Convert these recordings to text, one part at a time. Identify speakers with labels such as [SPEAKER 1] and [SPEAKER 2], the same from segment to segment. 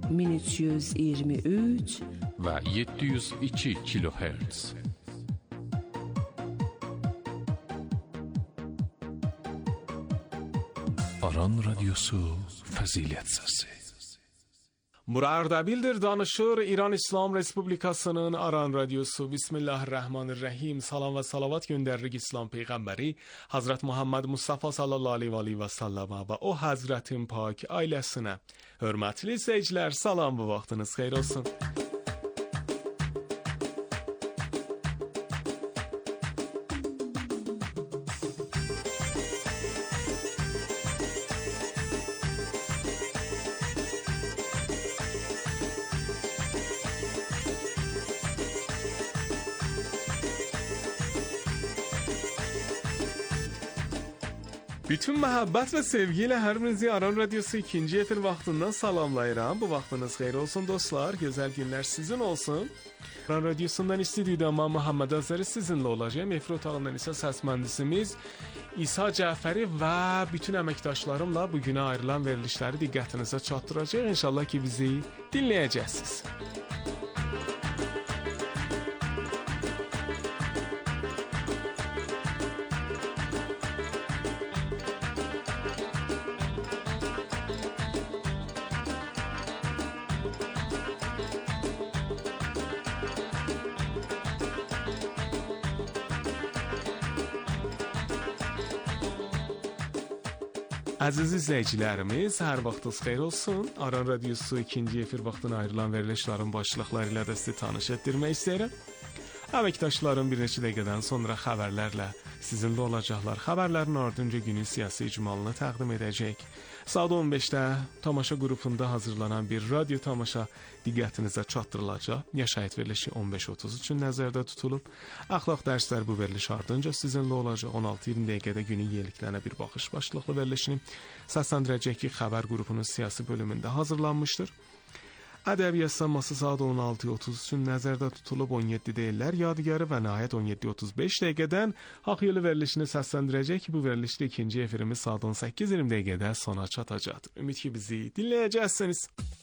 [SPEAKER 1] 1323
[SPEAKER 2] و 702 kilohertz. Aran Radyosu Fəzilət Səsi.
[SPEAKER 3] Murar Əbildir danışır İran İslam Respublikasının Aran Radyosu. Bismillahirrahmanirrahim. Salam və salavat göndəririk İslam Peyğəmbəri Hazret Muhammed Mustafa sallallahu aleyhi və səlləmə və o Hazretin pak ailəsinə. Hörmətli izləyicilər, salam və vaxtınız xeyir olsun. Bütün məhəbbət və sevgi ilə hər birinizi Aran Radyosu 2-ci efir vaxtından salamlayıram. Bu vaxtınız xeyir olsun dostlar. Gözəl günlər sizin olsun. Aran Radyosundan istudiyada mən Muhammed Azəri sizinlə olacağım. Efir otağından isə səs mühəndisimiz İsa Cəfəri və bütün əməkdaşlarımla bugünə ayrılan verilişləri diqqətinizə çatdıracaq. İnşallah ki bizi dinləyəcəksiniz. Əziz izləyicilərimiz, hər vaxtınız xeyir olsun. Aran Radyosu 2-ci efir vaxtına ayrılan verilişlərin başlıqları ilə də sizi tanış etdirmək istəyirəm. Əməkdaşlarım bir neçə dəqiqədən sonra xəbərlərlə sizinlə olacaqlar. Xəbərlərin ardınca günün siyasi icmalını təqdim edəcək. Saat 15-də tamaşa qrupunda hazırlanan bir radyo tamaşa diqqətinizə çatdırılacaq. Yaşayət verilişi 15:30 üçün nəzərdə tutulub. Əxlaq dərsləri bu veriliş ardınca sizinlə olacaq. 16-20 dəqiqədə günün yeniliklərinə bir baxış başlıqlı verilişini səsləndirəcək ki, xəbər qrupunun siyasi bölümündə hazırlanmışdır. Ədəbiyyat səması saat 16:30 üçün nəzərdə tutulub. 17 deyirlər yadigarı və nəhayət 17:35 dəqiqədən Haqq Yolu verilişini səsləndirəcək ki, bu verilişdə ikinci efirimiz saat 18:20 dəqiqədə sona çatacaqdır. Ümid ki bizi dinləyəcəksiniz.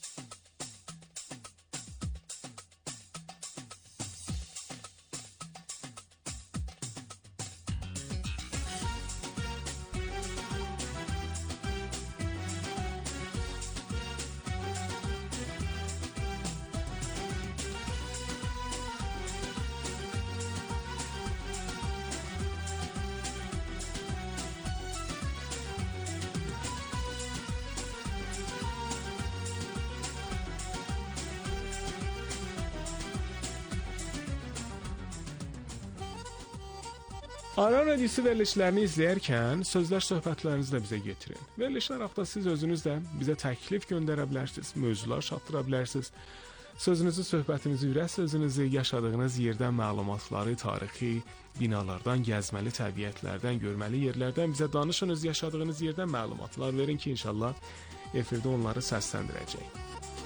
[SPEAKER 3] Aran Radyosu verilişlərini izləyərkən sözlər söhbətlərinizi də bizə getirin. Verilişlər haqda siz özünüz də bizə təklif göndərə bilərsiniz, mövzular çatdıra bilərsiniz. Sözünüzü, söhbətinizi, ürək sözünüzü, yaşadığınız yerdən məlumatları, tarixi binalardan, gəzməli təbiətlərdən, görməli yerlərdən bizə danışın, öz yaşadığınız yerdən məlumatlar verin ki, inşallah efirdə onları səsləndirəcək.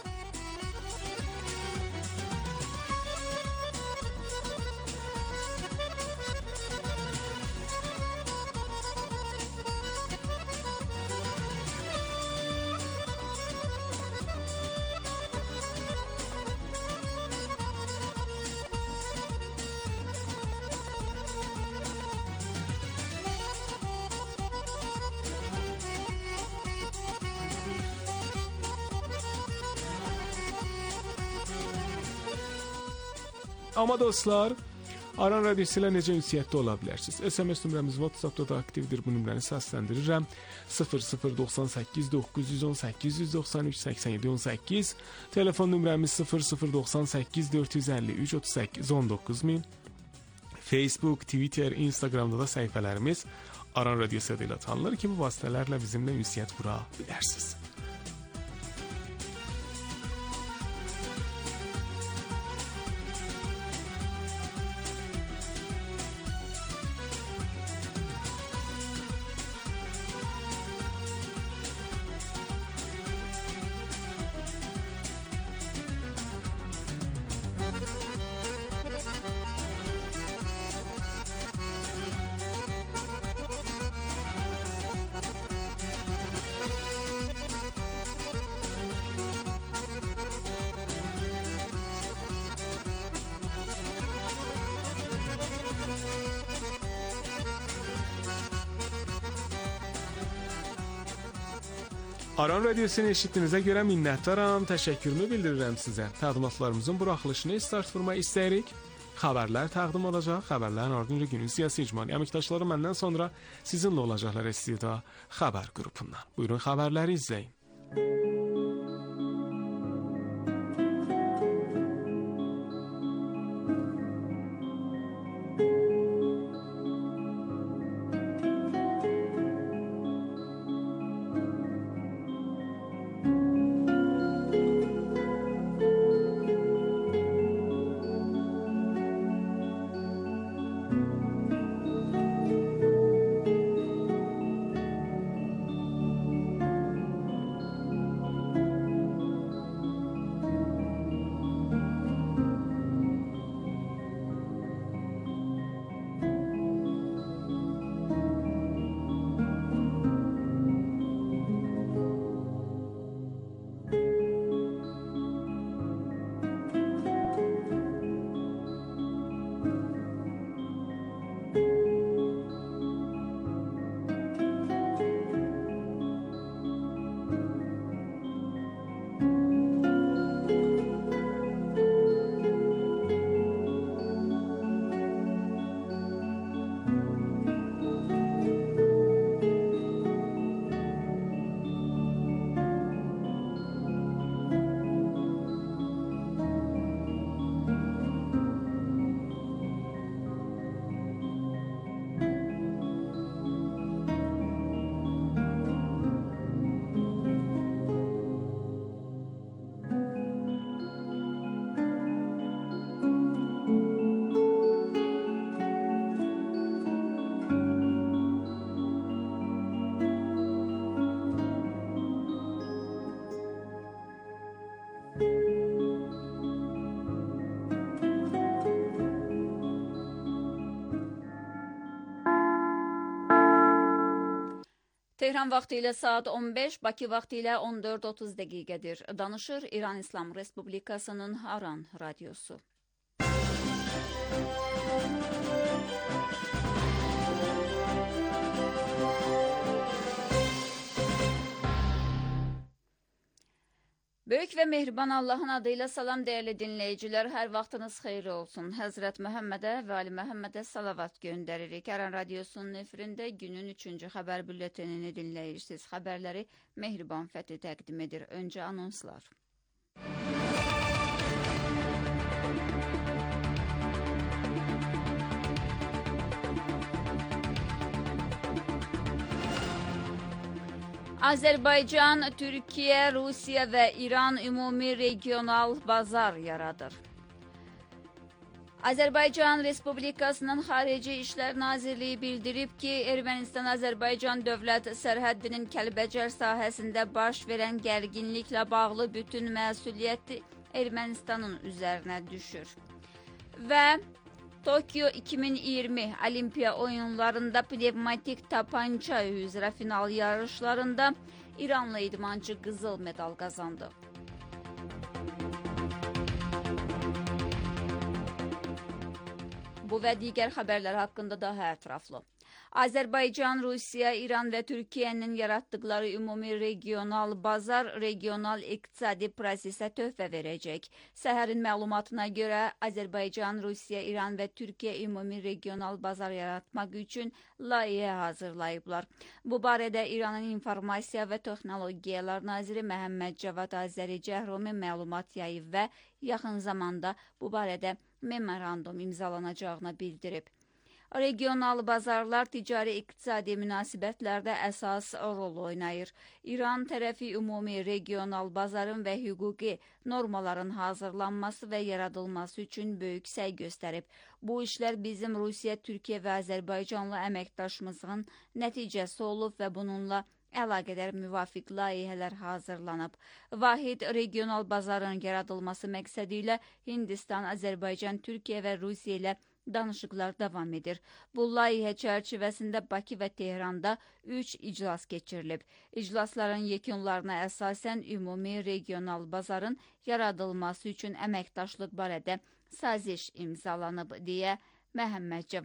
[SPEAKER 3] Amma dostlar, Aran Radyosu ilə necə ünsiyyətdə ola bilərsiniz? SMS nömrəmiz WhatsApp-da da aktivdir. Bu nömrəni səsləndirirəm. 0098 918 193 87 18. Telefon nömrəmiz 0098 453 38 19000. Facebook, Twitter, Instagramda da səhifələrimiz Aran Radyosu ilə tanınır ki, bu vasitələrlə bizimlə ünsiyyət qura bilərsiniz. Aran Radiosunu eşitdiyinizə görə minnətdaram, təşəkkürümü bildirirəm sizə. Təqdimatlarımızın buraxılışını start vurmaq istəyirik. Xəbərlər təqdim olacaq. Xəbərlərin ardınca günün siyasi icmali əməkdaşları məndən sonra sizinlə olacaqlar STV xəbər qrupundan. Buyurun xəbərləri izləyin.
[SPEAKER 1] Tehran vaxtı ilə saat 15, Bakı vaxtı ilə 14:30 dəqiqədir. Danışır İran İslam Respublikasının Aran Radiosu. Böyük və mehriban Allahın adıyla salam dəyərli dinləyicilər, hər vaxtınız xeyirli olsun. Həzrət Məhəmmədə və Ali Məhəmmədə salavat göndəririk. Aran Radiosunun efirində günün 3-cü xəbər bülletenini dinləyirsiniz. Xəbərləri Mehriban Fəthi təqdim edir. Öncə anonslar. Azərbaycan, Türkiyə, Rusiya və İran ümumi regional bazar yaradır. Azərbaycan Respublikasının Xarici İşlər Nazirliyi bildirib ki, Ermənistan-Azərbaycan dövlət sərhəddinin Kəlbəcər sahəsində baş verən gərginliklə bağlı bütün məsuliyyəti Ermənistanın üzərinə düşür. Və Tokyo 2020 Olimpiya oyunlarında pnevmatik tapança üzrə final yarışlarında İranlı idmançı qızıl medal qazandı. Bu və digər xəbərlər haqqında daha ətraflı. Azərbaycan, Rusiya, İran və Türkiyənin yaratdıqları ümumi regional bazar regional iqtisadi prosesə töhfə verəcək. Səhərin məlumatına görə Azərbaycan, Rusiya, İran və Türkiyə ümumi regional bazar yaratmaq üçün layihə hazırlayıblar. Bu barədə İranın İnformasiya və Texnologiyalar naziri Məhəmməd Cavad Azəri Cəhromi məlumat yayıb və yaxın zamanda bu barədə memorandum imzalanacağını bildirib. Regional bazarlar ticari iqtisadi münasibətlərdə əsas rol oynayır. İran tərəfi ümumi regional bazarın və hüquqi normaların hazırlanması və yaradılması üçün böyük səy göstərib. Bu işlər bizim Rusiya, Türkiyə və Azərbaycanlı əməkdaşımızın nəticəsi olub və bununla əlaqədar müvafiq layihələr hazırlanıb. Vahid regional bazarın yaradılması məqsədi ilə Hindistan, Azərbaycan, Türkiyə və Rusiya ilə danışıqlar davam edir. Bu layihə çərçivəsində Bakı və Tehranda 3 iclas keçirilib. İclasların yekunlarına əsasən ümumi regional bazarın yaradılması üçün əməkdaşlıq barədə saziş imzalanıb deyə Məhəmməd Cavad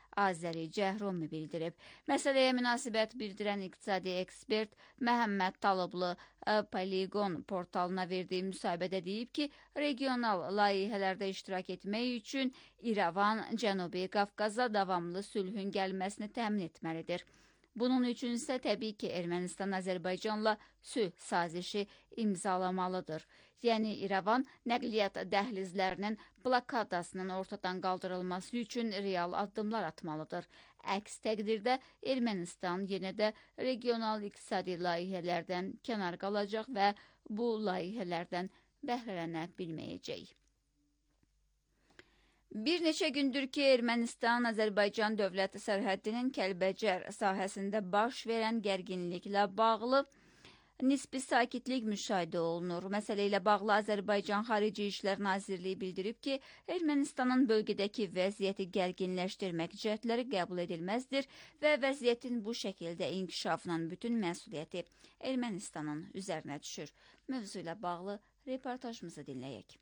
[SPEAKER 1] Azəri Cəhromi bildirib. Məsələyə münasibət bildirən iqtisadi ekspert Məhəmməd Talıblı Polygon portalına verdiyi müsahibədə deyib ki, regional layihələrdə iştirak etmək üçün İrəvan Cənubi Qafqaza davamlı sülhün gəlməsini təmin etməlidir. Bunun üçün isə təbii ki, Ermənistan Azərbaycanla sülh sazişi imzalamalıdır. Yəni İrəvan nəqliyyat dəhlizlərinin blokadasının ortadan qaldırılması üçün real addımlar atmalıdır. Əks təqdirdə Ermənistan yenə də regional iqtisadi layihələrdən kənar qalacaq və bu layihələrdən bəhrələnə bilməyəcək. Bir neçə gündür ki, Ermənistan-Azərbaycan dövlət sərhəddinin Kəlbəcər sahəsində baş verən gərginliklə bağlı nisbi sakitlik müşahidə olunur. Məsələ ilə bağlı Azərbaycan Xarici İşlər Nazirliyi bildirib ki, Ermənistanın bölgədəki vəziyyəti gərginləşdirmək cəhdləri qəbul edilməzdir və vəziyyətin bu şəkildə inkişafının bütün məsuliyyəti Ermənistanın üzərinə düşür. Mövzu ilə bağlı reportajımızı dinləyək.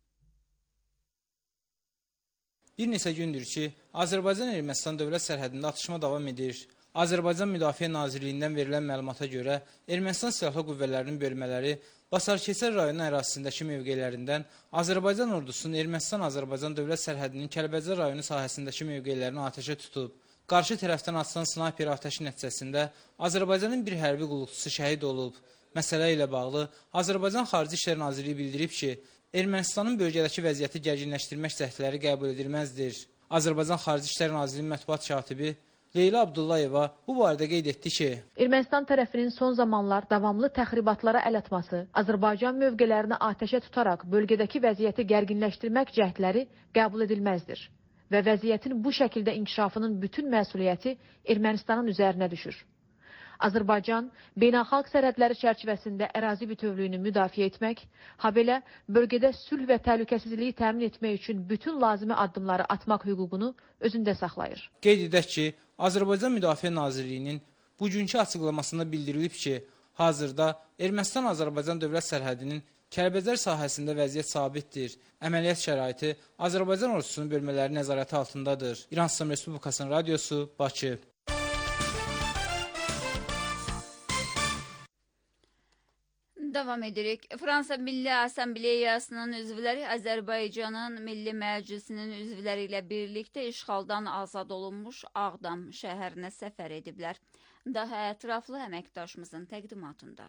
[SPEAKER 4] Bir neçə gündür ki, Azərbaycan-Ermənistan dövlət sərhədində atışma davam edir. Azərbaycan Müdafiə Nazirliyindən verilən məlumata görə, Ermənistan Silahlı Qüvvələrinin bölmələri Basarkeçər rayonu ərazisindəki mövqelərindən Azərbaycan ordusunun Ermənistan-Azərbaycan dövlət sərhədinin Kəlbəcər rayonu sahəsindəki mövqelərini atəşə tutub. Qarşı tərəfdən atılan snayper atəşi nəticəsində Azərbaycanın bir hərbi qulluqçusu şəhid olub. Məsələ ilə bağlı Azərbaycan Xarici İşlər Nazirliyi bildirib ki, Ermənistanın bölgədəki vəziyyəti gərginləşdirmək cəhdləri qəbul edilməzdir. Azərbaycan Xarici İşlər Nazirliyinin mətbuat katibi Leyla Abdullayeva bu barədə qeyd etdi ki,
[SPEAKER 5] Ermənistan tərəfinin son zamanlar davamlı təxribatlara əl atması, Azərbaycan mövqələrini atəşə tutaraq bölgədəki vəziyyəti gərginləşdirmək cəhdləri qəbul edilməzdir və vəziyyətin bu şəkildə inkişafının bütün məsuliyyəti Ermənistanın üzərinə düşür. Azərbaycan beynəlxalq sərhədləri çərçivəsində ərazi bütövlüyünü müdafiə etmək, habelə bölgədə sülh və təhlükəsizliyi təmin etmək üçün bütün lazımi addımları atmaq hüququnu özündə saxlayır.
[SPEAKER 4] Qeyd edək ki, Azərbaycan Müdafiə Nazirliyinin bugünkü açıqlamasında bildirilib ki, hazırda Ermənistan-Azərbaycan dövlət sərhədinin Kəlbəcər sahəsində vəziyyət sabitdir. Əməliyyat şəraiti Azərbaycan ordusunun bölmələri nəzarəti altındadır. İran İslam Respublikasının radiosu, Bakı.
[SPEAKER 1] Davam edirik. Fransa Milli Assambleyasının üzvləri Azərbaycanın Milli Məclisinin üzvləri ilə birlikdə işğaldan azad olunmuş Ağdam şəhərinə səfər ediblər. Daha ətraflı əməkdaşımızın təqdimatında.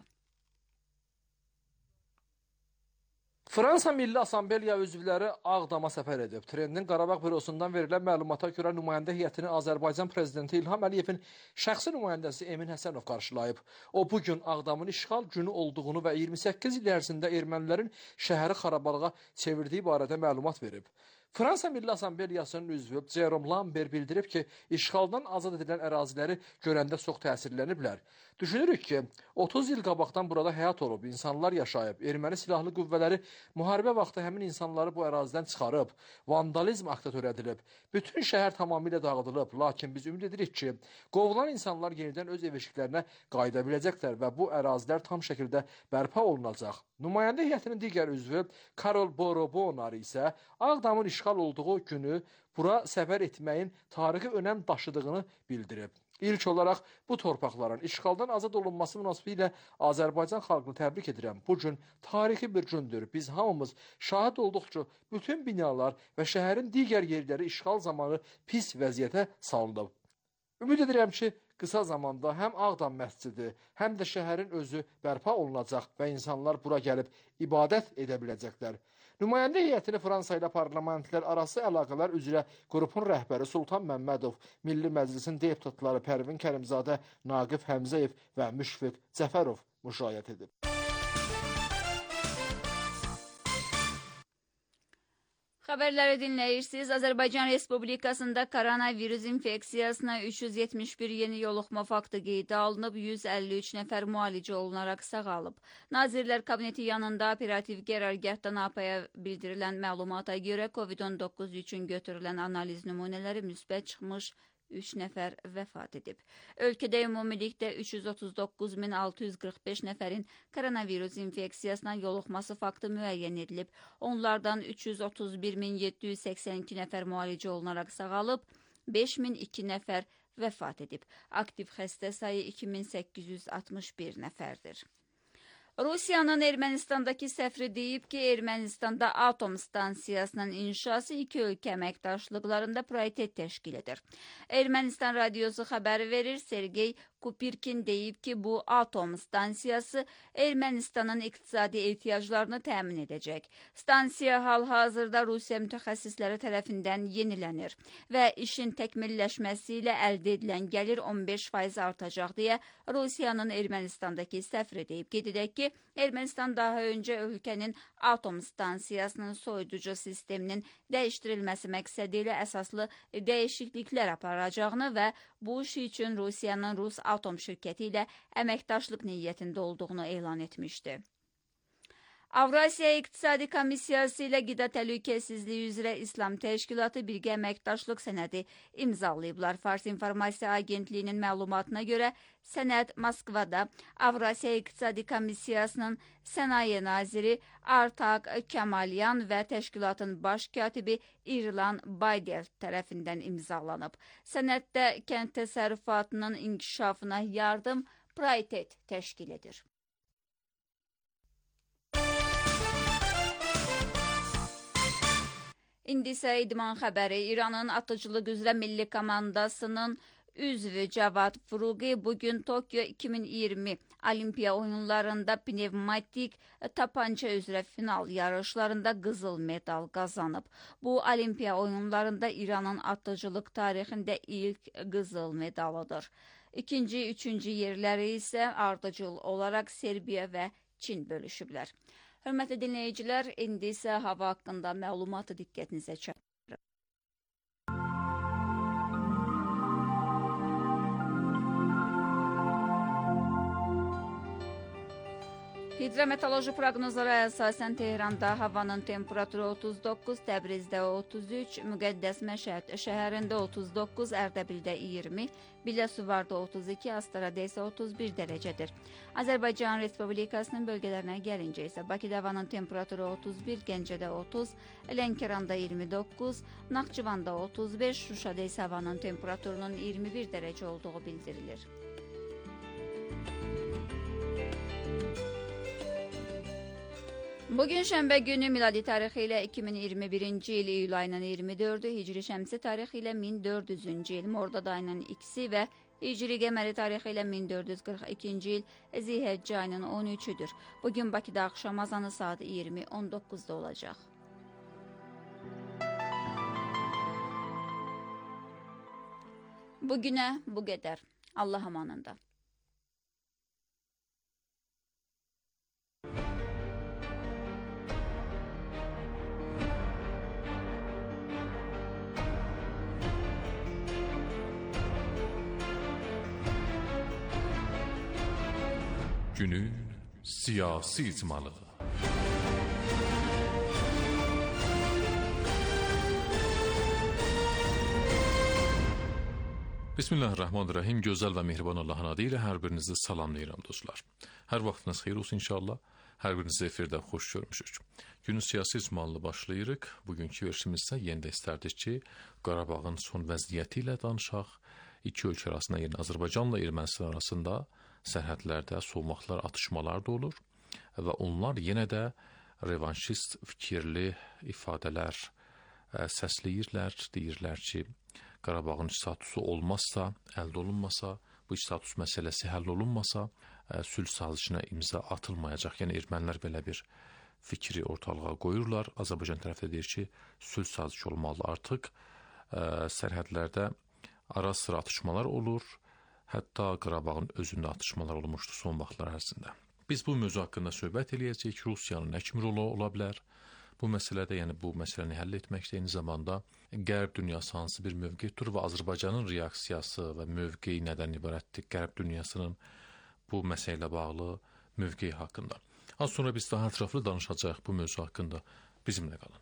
[SPEAKER 6] Fransa Milli Assambleya üzvləri Ağdama səfər edib. Trendin Qarabağ bürosundan verilən məlumata görə nümayəndə heyətini Azərbaycan prezidenti İlham Əliyevin şəxsi nümayəndəsi Emin Həsənov qarşılayıb. O, bugün Ağdamın işğal günü olduğunu və 28 il ərzində ermənilərin şəhəri xarabalığa çevirdiyi barədə məlumat verib. Fransa Milli Assambleyasının üzvü Jérôme Lambert bildirib ki, işğaldan azad edilən əraziləri görəndə çox təsirləniblər. Düşünürük ki, 30 il qabaqdan burada həyat olub, insanlar yaşayıb, erməni silahlı qüvvələri müharibə vaxtı həmin insanları bu ərazidən çıxarıb, vandalizm aktı törədilib, bütün şəhər tamamilə dağıdılıb, lakin biz ümid edirik ki, qovulan insanlar yenidən öz ev-eşiklərinə qayıda biləcəklər və bu ərazilər tam şəkildə bərpa olunacaq. Nümayəndə heyətinin digər üzvü Karol Borobonar isə Ağdamın işğal olduğu günü bura səfər etməyin tarixi önəm daşıdığını bildirib. İlk olaraq bu torpaqların işğaldan azad olunması münasibətilə Azərbaycan xalqını təbrik edirəm. Bu gün tarixi bir gündür. Biz hamımız şahid olduq ki, bütün binalar və şəhərin digər yerləri işğal zamanı pis vəziyyətə salınıb. Ümid edirəm ki, qısa zamanda həm Ağdam məscidi, həm də şəhərin özü bərpa olunacaq və insanlar bura gəlib ibadət edə biləcəklər. Nümayəndə heyətini Fransa ilə parlamentlər arası əlaqələr üzrə qrupun rəhbəri Sultan Məmmədov, Milli Məclisin deputatları Pərvin Kərimzadə, Naqif Həmzəyev və Müşfiq Cəfərov müşayiət edib.
[SPEAKER 1] Xəbərləri dinləyirsiniz. Azərbaycan Respublikasında koronavirus infeksiyasına 371 yeni yoluxma faktı qeydə alınıb, 153 nəfər müalicə olunaraq sağalıb. Nazirlər Kabineti yanında operativ qərargahdan APA-ya bildirilən məlumata görə COVID-19 üçün götürülən analiz nümunələri müsbət çıxmış, 3 nəfər vəfat edib. Ölkədə ümumilikdə 339.645 nəfərin koronavirus infeksiyasına yoluxması faktı müəyyən edilib. Onlardan 331.782 nəfər müalicə olunaraq sağalıb, 5002 nəfər vəfat edib. Aktiv xəstə sayı 2861 nəfərdir. Rusiyanın Ermənistandakı səfiri deyib ki, Ermənistanda atom stansiyasının inşası iki ölkə əməkdaşlıqlarında prioritet təşkil edir. Ermənistan radiosu xəbəri verir, Sergey Kupirkin deyib ki, bu atom stansiyası Ermənistanın iqtisadi ehtiyaclarını təmin edəcək. Stansiya hal-hazırda Rusiya mütəxəssisləri tərəfindən yenilənir və işin təkmilləşməsi ilə əldə edilən gəlir 15% artacaq deyə Rusiyanın Ermənistandakı səfiri deyib. Qeyd edək ki, Ermənistan daha öncə ölkənin atom stansiyasının soyuducu sisteminin dəyişdirilməsi məqsədi ilə əsaslı dəyişikliklər aparacağını və bu iş üçün Rusiyanın Rus atom şirkəti ilə əməkdaşlıq niyyətində olduğunu elan etmişdi. Avrasiya İqtisadi Komissiyası ilə qida təhlükəsizliyi üzrə İslam Təşkilatı birgə əməkdaşlıq sənədi imzalayıblar. Fars İnformasiya Agentliyinin məlumatına görə sənəd Moskvada Avrasiya İqtisadi Komissiyasının sənaye naziri Artak Kemalyan və təşkilatın baş katibi İrlan Bayder tərəfindən imzalanıb. Sənəddə kənd təsərrüfatının inkişafına yardım prioritet təşkil edir. İndi isə idman xəbəri. İranın atıcılıq üzrə milli komandasının üzvü Cavad Furugi bugün Tokyo 2020 Olimpiya oyunlarında pnevmatik tapança üzrə final yarışlarında qızıl medal qazanıb. Bu Olimpiya oyunlarında İranın atıcılıq tarixində ilk qızıl medalıdır. İkinci, üçüncü yerləri isə ardıcıl olaraq Serbiya və Çin bölüşüblər. Hörmətli dinləyicilər, indi isə hava haqqında məlumatı diqqətinizə çatdırır. Hidrometeoroloji proqnozlara əsasən Tehranda havanın temperaturu 39, Təbrizdə 33, Müqəddəs Məşhəd şəhərində 39, Ərdəbildə 20, Biləsuvarda 32, Astarada isə 31 dərəcədir. Azərbaycan Respublikasının bölgələrinə gəlincə isə Bakıda havanın temperaturu 31, Gəncədə 30, Lənkəranda 29, Naxçıvanda 35, Şuşada isə havanın temperaturunun 21 dərəcə olduğu bildirilir. Bugün şənbə günü miladi tarixi ilə 2021-ci il iyul ayının 24-ü, hicri şəmsi tarixi ilə 1400-cü il, Mordad ayının 2-si və hicri qəməri tarixi ilə 1442-ci il, Zilhəccə ayının 13-üdür. Bugün Bakıda axşam azanı saat 20:19-da olacaq. Bugünə bu qədər. Allah amanında.
[SPEAKER 2] Günün siyasi icmalı. Bismillahirrahmanirrahim. Gözəl və mehriban Allahın adı ilə hər birinizi salamlayıram dostlar. Hər vaxtınız xeyir olsun inşallah. Hər birinizi efirdən xoş görmüşük. Günün siyasi icmalını başlayırıq. Bugünkü verişimizdə yenə də istərdik ki, Qarabağın son vəziyyəti ilə danışaq. İki ölkə arasında, yəni Azərbaycanla Ermənistan arasında sərhədlərdə son vaxtlar atışmalar da olur və onlar yenə də revanşist fikirli ifadələr səsləyirlər, deyirlər ki, Qarabağın statusu olmazsa, əldə olunmasa, bu status məsələsi həll olunmasa, sülh sazişinə imza atılmayacaq. Yəni ermənilər belə bir fikri ortalığa qoyurlar. Azərbaycan tərəfi deyir ki, sülh sazişi olmalı artıq. Sərhədlərdə ara sıra atışmalar olur. Hətta Qarabağın özündə atışmalar olmuşdu son vaxtlar ərzində. Biz bu mövzu haqqında söhbət eləyəcəyik. Rusiyanın nə kimi rolu ola bilər? Bu məsələdə, yəni bu məsələni həll etməkdə eyni zamanda Qərb dünyası hansı bir mövqe tutur və Azərbaycanın reaksiyası və mövqeyi nədən ibarətdir? Qərb dünyasının bu məsələ ilə bağlı mövqeyi haqqında. Az sonra biz daha ətraflı danışacağıq bu mövzu haqqında. Bizimlə qalın.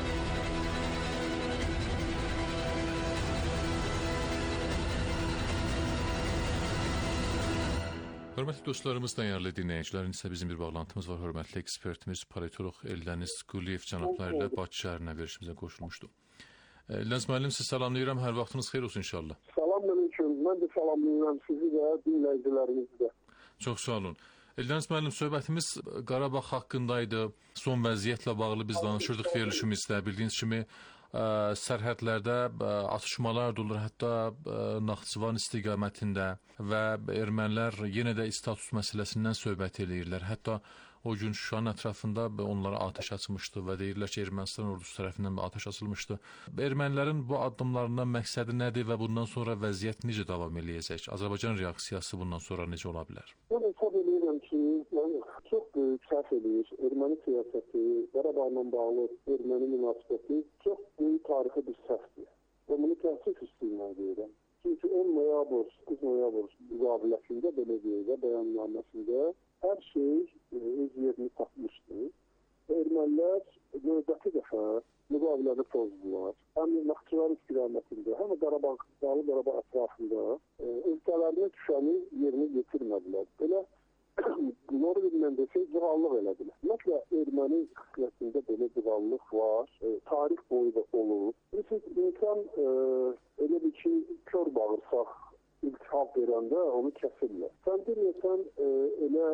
[SPEAKER 2] Hörmətli dostlarımız, dəyərli dinləyicilərin isə bizim bir bağlantımız var. Hörmətli ekspertimiz, politolog Eldəniz Quliyev cənabları ilə Bakı şəhərinə verişimizə qoşulmuşdu. İlyas müəllim, sizi salamlayıram. Hər vaxtınız xeyir olsun inşallah.
[SPEAKER 7] Salamünaleyküm. Mən də salamlayıram sizi də, dinləyicilərinizi də.
[SPEAKER 2] Çox sağ olun. İlyas müəllim, söhbətimiz Qarabağ haqqındaydı. Son vəziyyətlə bağlı biz danışırdıq verilişimizdə. Bildiyiniz kimi sərhədlərdə atışmalar da olur, hətta Naxçıvan istiqamətində və ermənilər yenə də status məsələsindən söhbət eləyirlər. Hətta o gün Şuşanın ətrafında onlara atəş açmışdı və deyirlər ki, Ermənistan ordusu tərəfindən atəş açılmışdı. Ermənilərin bu addımlarından məqsədi nədir və bundan sonra vəziyyət necə davam eləyəcək? Azərbaycan reaksiyası bundan sonra necə ola bilər?
[SPEAKER 7] Mən hesab edirəm ki, çox böyük səhv eləyir. Erməni siyasəti, Qarabağla bağlı erməni münasibəti çox böyük tarixi bir səhvdir. Və bunu təəssüf üstündən deyirəm. Çünki 10 noyabr, 9 noyabr müqaviləsində, belə deyək, bəyannaməsində hər şey öz yerini tapmışdı. Ermənilər növbəti dəfə müqavilədə pozdular. Həm Naxçıvan istiqamətində, həm də Qarabağ ətrafında ölkələrinə düşəni yerini yetirmədilər. Belə Norveçlə desək, cığallıq elədilər. Ümumiyyətlə, erməni xüsusiyyətində belə cığallıq var, tarix boyu da olur. İnsan elə bir ki, kör bağırsaq iltihab verəndə onu kəsirlər. Sən deyirsən, elə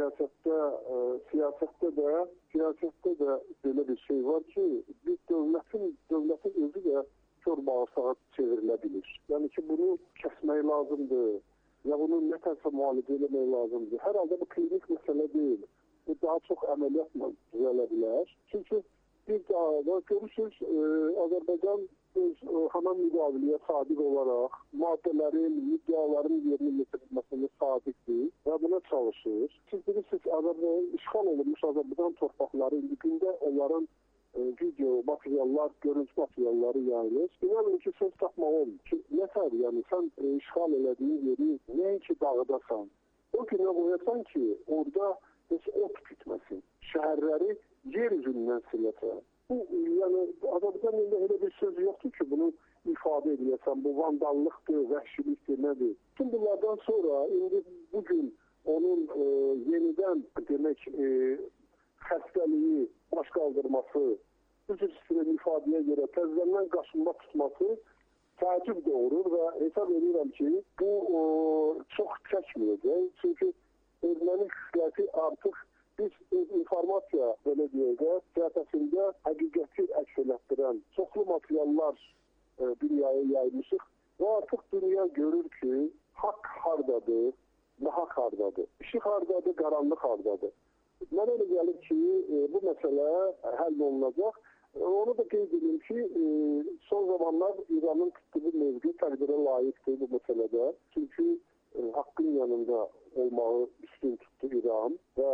[SPEAKER 7] siyasətdə də belə bir şey var ki, bir dövlətin özü də kör bağırsağa çevrilə bilir. Yəni ki, bunu kəsmək lazımdır. Ya bunu nətərsə müalicə eləmək lazımdır. Hər halda bu klinik məsələ deyil. Bu daha çox əməliyyatla düzələ bilər. Çünki bir daha da görürsünüz, Azərbaycan haman müqaviləyə sadiq olaraq maddələrin, iddiaların yerini yetirilməsində sadiqdir və buna çalışır. Siz bilirsiniz, işğal olunmuş Azərbaycan torpaqları indikində onların video materiallar, görüntü materialları yayılır. İnanın ki, söz tapmaq olmur. Nətər, yəni sən işğal elədiyin yeri nəinki dağıdasan, o günə qoyasan ki, orada heç ot bitməsin, şəhərləri yer üzündən siləsən. Bu, yəni Azərbaycan elində elə bir söz yoxdur ki, bunu ifadə edəsən, bu vandallıqdır, vəhşilikdir, nədir? Bütün bunlardan sonra, indi bugün onun yenidən demək xəstəliyi baş qaldırması, üzr istəyirəm ifadəyə görə təzədən qaşınma tutması təəccüb doğurur və hesab edirəm ki, bu çox çəkməyəcək. Çünki erməni xüsusiyyəti artıq biz informasiya, belə deyək, siyasətində həqiqəti əks elətdirən çoxlu materiallar dünyaya yaymışıq və artıq dünya görür ki, haqq hardadır, nahaq hardadır, işıq hardadır, qaranlıq hardadır. Mənə elə gəlir ki, bu məsələ həll olunacaq. Onu da qeyd edim ki, son zamanlar İranın tutduğu mövqe təqdirə layiqdir bu məsələdə. Çünki haqqın yanında olmağı üstün tutdu İran və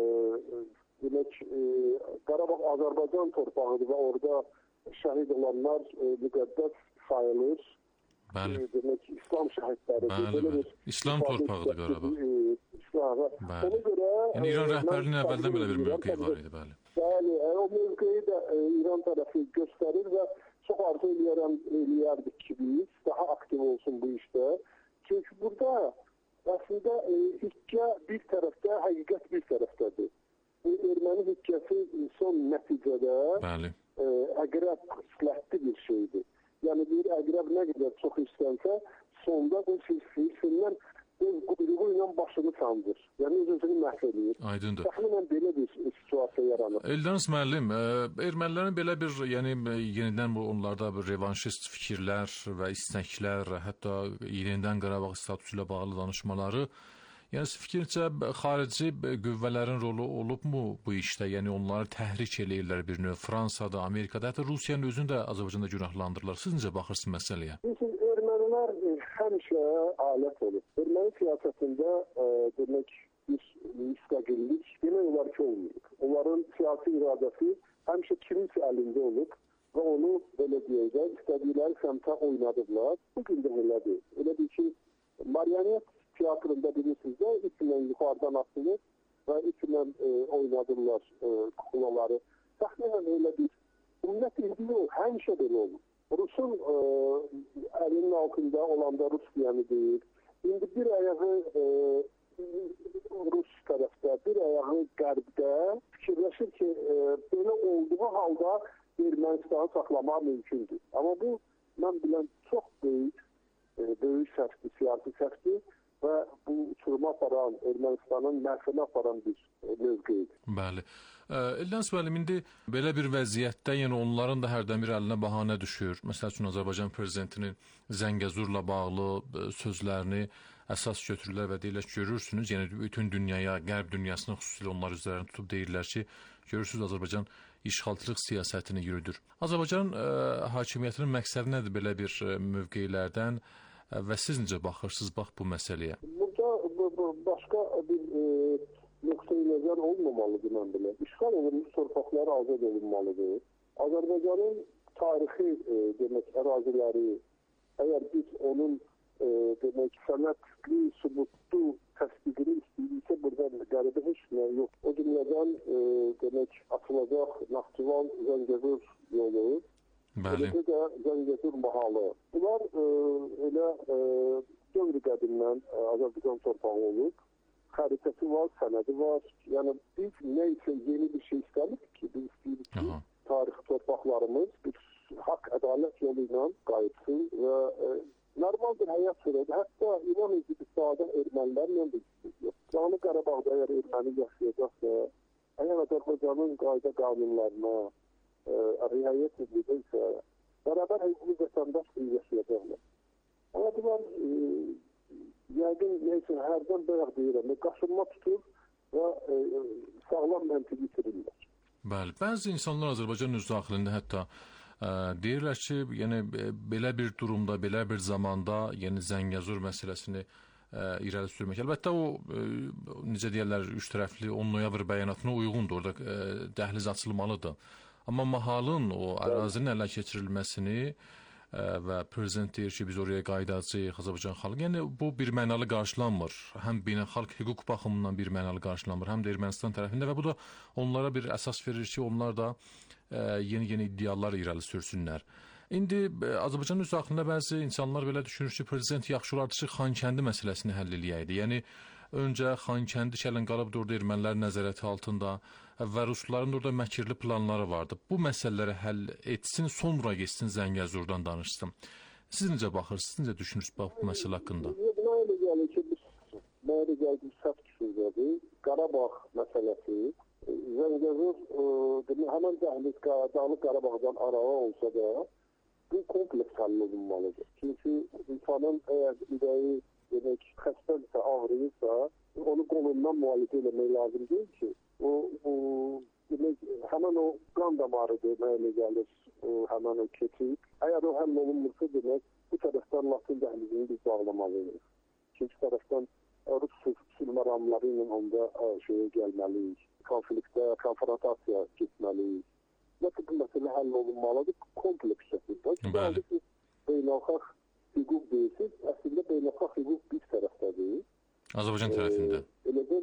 [SPEAKER 7] demək, Qarabağ Azərbaycan torpağıdır və orada şəhid olanlar müqəddəs sayılır.
[SPEAKER 2] Bəli.
[SPEAKER 7] Demək, İslam şəhidləridir.
[SPEAKER 2] Bəli. İslam torpağıdır Qarabağ.
[SPEAKER 7] Ona görə
[SPEAKER 2] yəni İran rəhbərliyinin əvvəldən belə bir mövqeyi var idi, bəli. Bəli,
[SPEAKER 7] o mövqeyi də İran tərəfi göstərir və çox arzu eləyərdik ki, biz daha aktiv olsun bu işdə. Çünki burada əslində hikyə bir tərəfdə, həqiqət bir tərəfdədir. Erməni hikyəsi son nəticədə əqrəb xislətli bir şeydir. Yəni bir əqrəb nə qədər çox istənsə, sonda o silsindən öz quyruğu ilə başını sandır. Yəni öz-özünü məhv edir.
[SPEAKER 2] Aydındır.
[SPEAKER 7] Təxminən belə bir situasiya yaranır.
[SPEAKER 2] İlyas müəllim, ermənilərin belə bir, yəni yenidən onlarda bir revanşist fikirlər və istəklər, hətta yenidən Qarabağ statusu ilə bağlı danışmaları, yəni fikircə xarici qüvvələrin rolu olubmu bu işdə? Yəni onları təhrik eləyirlər bir növ. Fransada, Amerikada, hətta Rusiyanın özünü də Azərbaycanda günahlandırırlar. Siz necə baxırsınız məsələyə?
[SPEAKER 7] Ermənilər həmişə alət olub. Erməni siyasətində demək bir müstəqillik demək olar ki, olmayıb. Onların siyasi iradəsi həmişə kiminsə əlində olub və onu belə deyək, istədikləri səmtə oynadıblar. Bugün də elədir. Elədir ki, marionet teatrında bilirsiniz də, içindən yuxarıdan atılır və içindən oynadırlar kuklaları. Təxminən elədir. Ümumiyyətlə, həmişə belə olur. Rusun əlinin altında olanda Rus diyəni deyir. İndi bir ayağı Rus tərəfdə, bir ayağı qərbdə fikirləşir ki, belə olduğu halda Ermənistanı saxlamaq mümkündür. Amma bu, mən bilən çox böyük səhvdir, siyasi səhvdir və bu uçuruma aparan, Ermənistanın məhvına aparan bir mövqeyidir.
[SPEAKER 2] Bəli. İlyas müəllim, indi belə bir vəziyyətdə yəni onların da hərdən bir əlinə bahanə düşür. Məsəl üçün Azərbaycan prezidentinin Zəngəzurla bağlı sözlərini əsas götürürlər və deyirlər ki, görürsünüz, yəni bütün dünyaya, qərb dünyasına xüsusilə onlar üzərində tutub deyirlər ki, görürsünüz Azərbaycan işğalçılıq siyasətini yürüdür. Azərbaycan hakimiyyətinin məqsədi nədir belə bir mövqelərdən və siz necə baxırsınız bu məsələyə?
[SPEAKER 7] Burada başqa bir nöqtə-i nəzər olmamalıdır mən belə. İşğal olunmuş torpaqları azad olunmalıdır. Azərbaycanın tarixi demək əraziləri, əgər biz onun demək sənədli, sübutlu təsdiqini istəyirsə, burada qəribə heç nə yox. O cümlədən demək açılacaq Naxçıvan Zəngəzur yolu, eləcə də Zəngəzur mahalı. Bunlar elə dövr qədimdən Azərbaycan torpağı olub. Xəritəsi var, sənədi var. Yəni biz nə üçün yeni bir şey istəmirik ki, biz istəyirik ki, tarixi torpaqlarımız bir haqq, ədalət yolu ilə qayıtsın və normal bir həyat sürədir. Hətta İran İnqilabında ermənilərlə də istəyir. Dağlıq Qarabağda əgər erməni yaşayacaqsa, əgər Azərbaycanın qayda qanunlarına riayət edilirsə, bərabər hüquqlu vətəndaş kimi yaşayacaqlar. Amma bunlar yəqin neysə hərdən bayaq deyirəm, qaşınma tutur və sağlam məntiqi itirirlər.
[SPEAKER 2] Bəli, bəzi insanlar Azərbaycan öz daxilində hətta deyirlər ki, yəni belə bir durumda, belə bir zamanda, yəni Zəngəzur məsələsini irəli sürmək. Əlbəttə o necə deyirlər, üç tərəfli 10 noyabr bəyanatına uyğundur. Orada dəhliz açılmalıdır. Amma mahalın o ərazinin ələ keçirilməsini və prezident deyir ki, biz oraya qayıdacağıq, Azərbaycan xalqı. Yəni bu birmənalı qarşılanmır. Həm beynəlxalq hüquq baxımından birmənalı qarşılanmır, həm də Ermənistan tərəfində və bu da onlara bir əsas verir ki, onlar da yeni iddialar irəli sürsünlər. İndi Azərbaycanın öz daxilində bəzi insanlar belə düşünür ki, prezident yaxşı olardı ki, Xankəndi məsələsini həll eləyəydi. Yəni öncə Xankəndi şələn qalıbdı orada ermənilər nəzarəti altında və rusların orada məkirli planları vardı. Bu məsələləri həll etsin, sonra geçsin Zəngəzurdan danışsın. Siz necə baxırsınız, necə düşünürsünüz bu məsələ haqqında?
[SPEAKER 7] Mənə elə gəlir ki, mənə elə gəlir ki, səhv düşüncədir. Qarabağ məsələsi, Zəngəzur həmən dəhliz Dağlıq Qarabağdan arağı olsa da bu kompleks həll olunmalıdır. Çünki insanın əgər ürəyi demək xəstədirsə, ağrıyırsa, onu qolundan müalicə eləmək lazım deyil ki, demək, həmən o qan damarıdır, mənə gəlir, həmən o keçib. Əgər o həll olunmursa, demək, bu tərəfdən Laçın dəhlizini biz bağlamalıyıq. İkinci tərəfdən Rus sülh məramları ilə onda gəlməliyik. Konfliktə, konfrontasiya getməliyik. Nəsə bu məsələ həll olunmalıdır, kompleks şəkildə.
[SPEAKER 2] Bəli.
[SPEAKER 7] Beynəlxalq hüquq deyilsiz, əslində beynəlxalq hüquq bir tərəfdədir.
[SPEAKER 2] Azərbaycan tərəfində.
[SPEAKER 7] Eləcə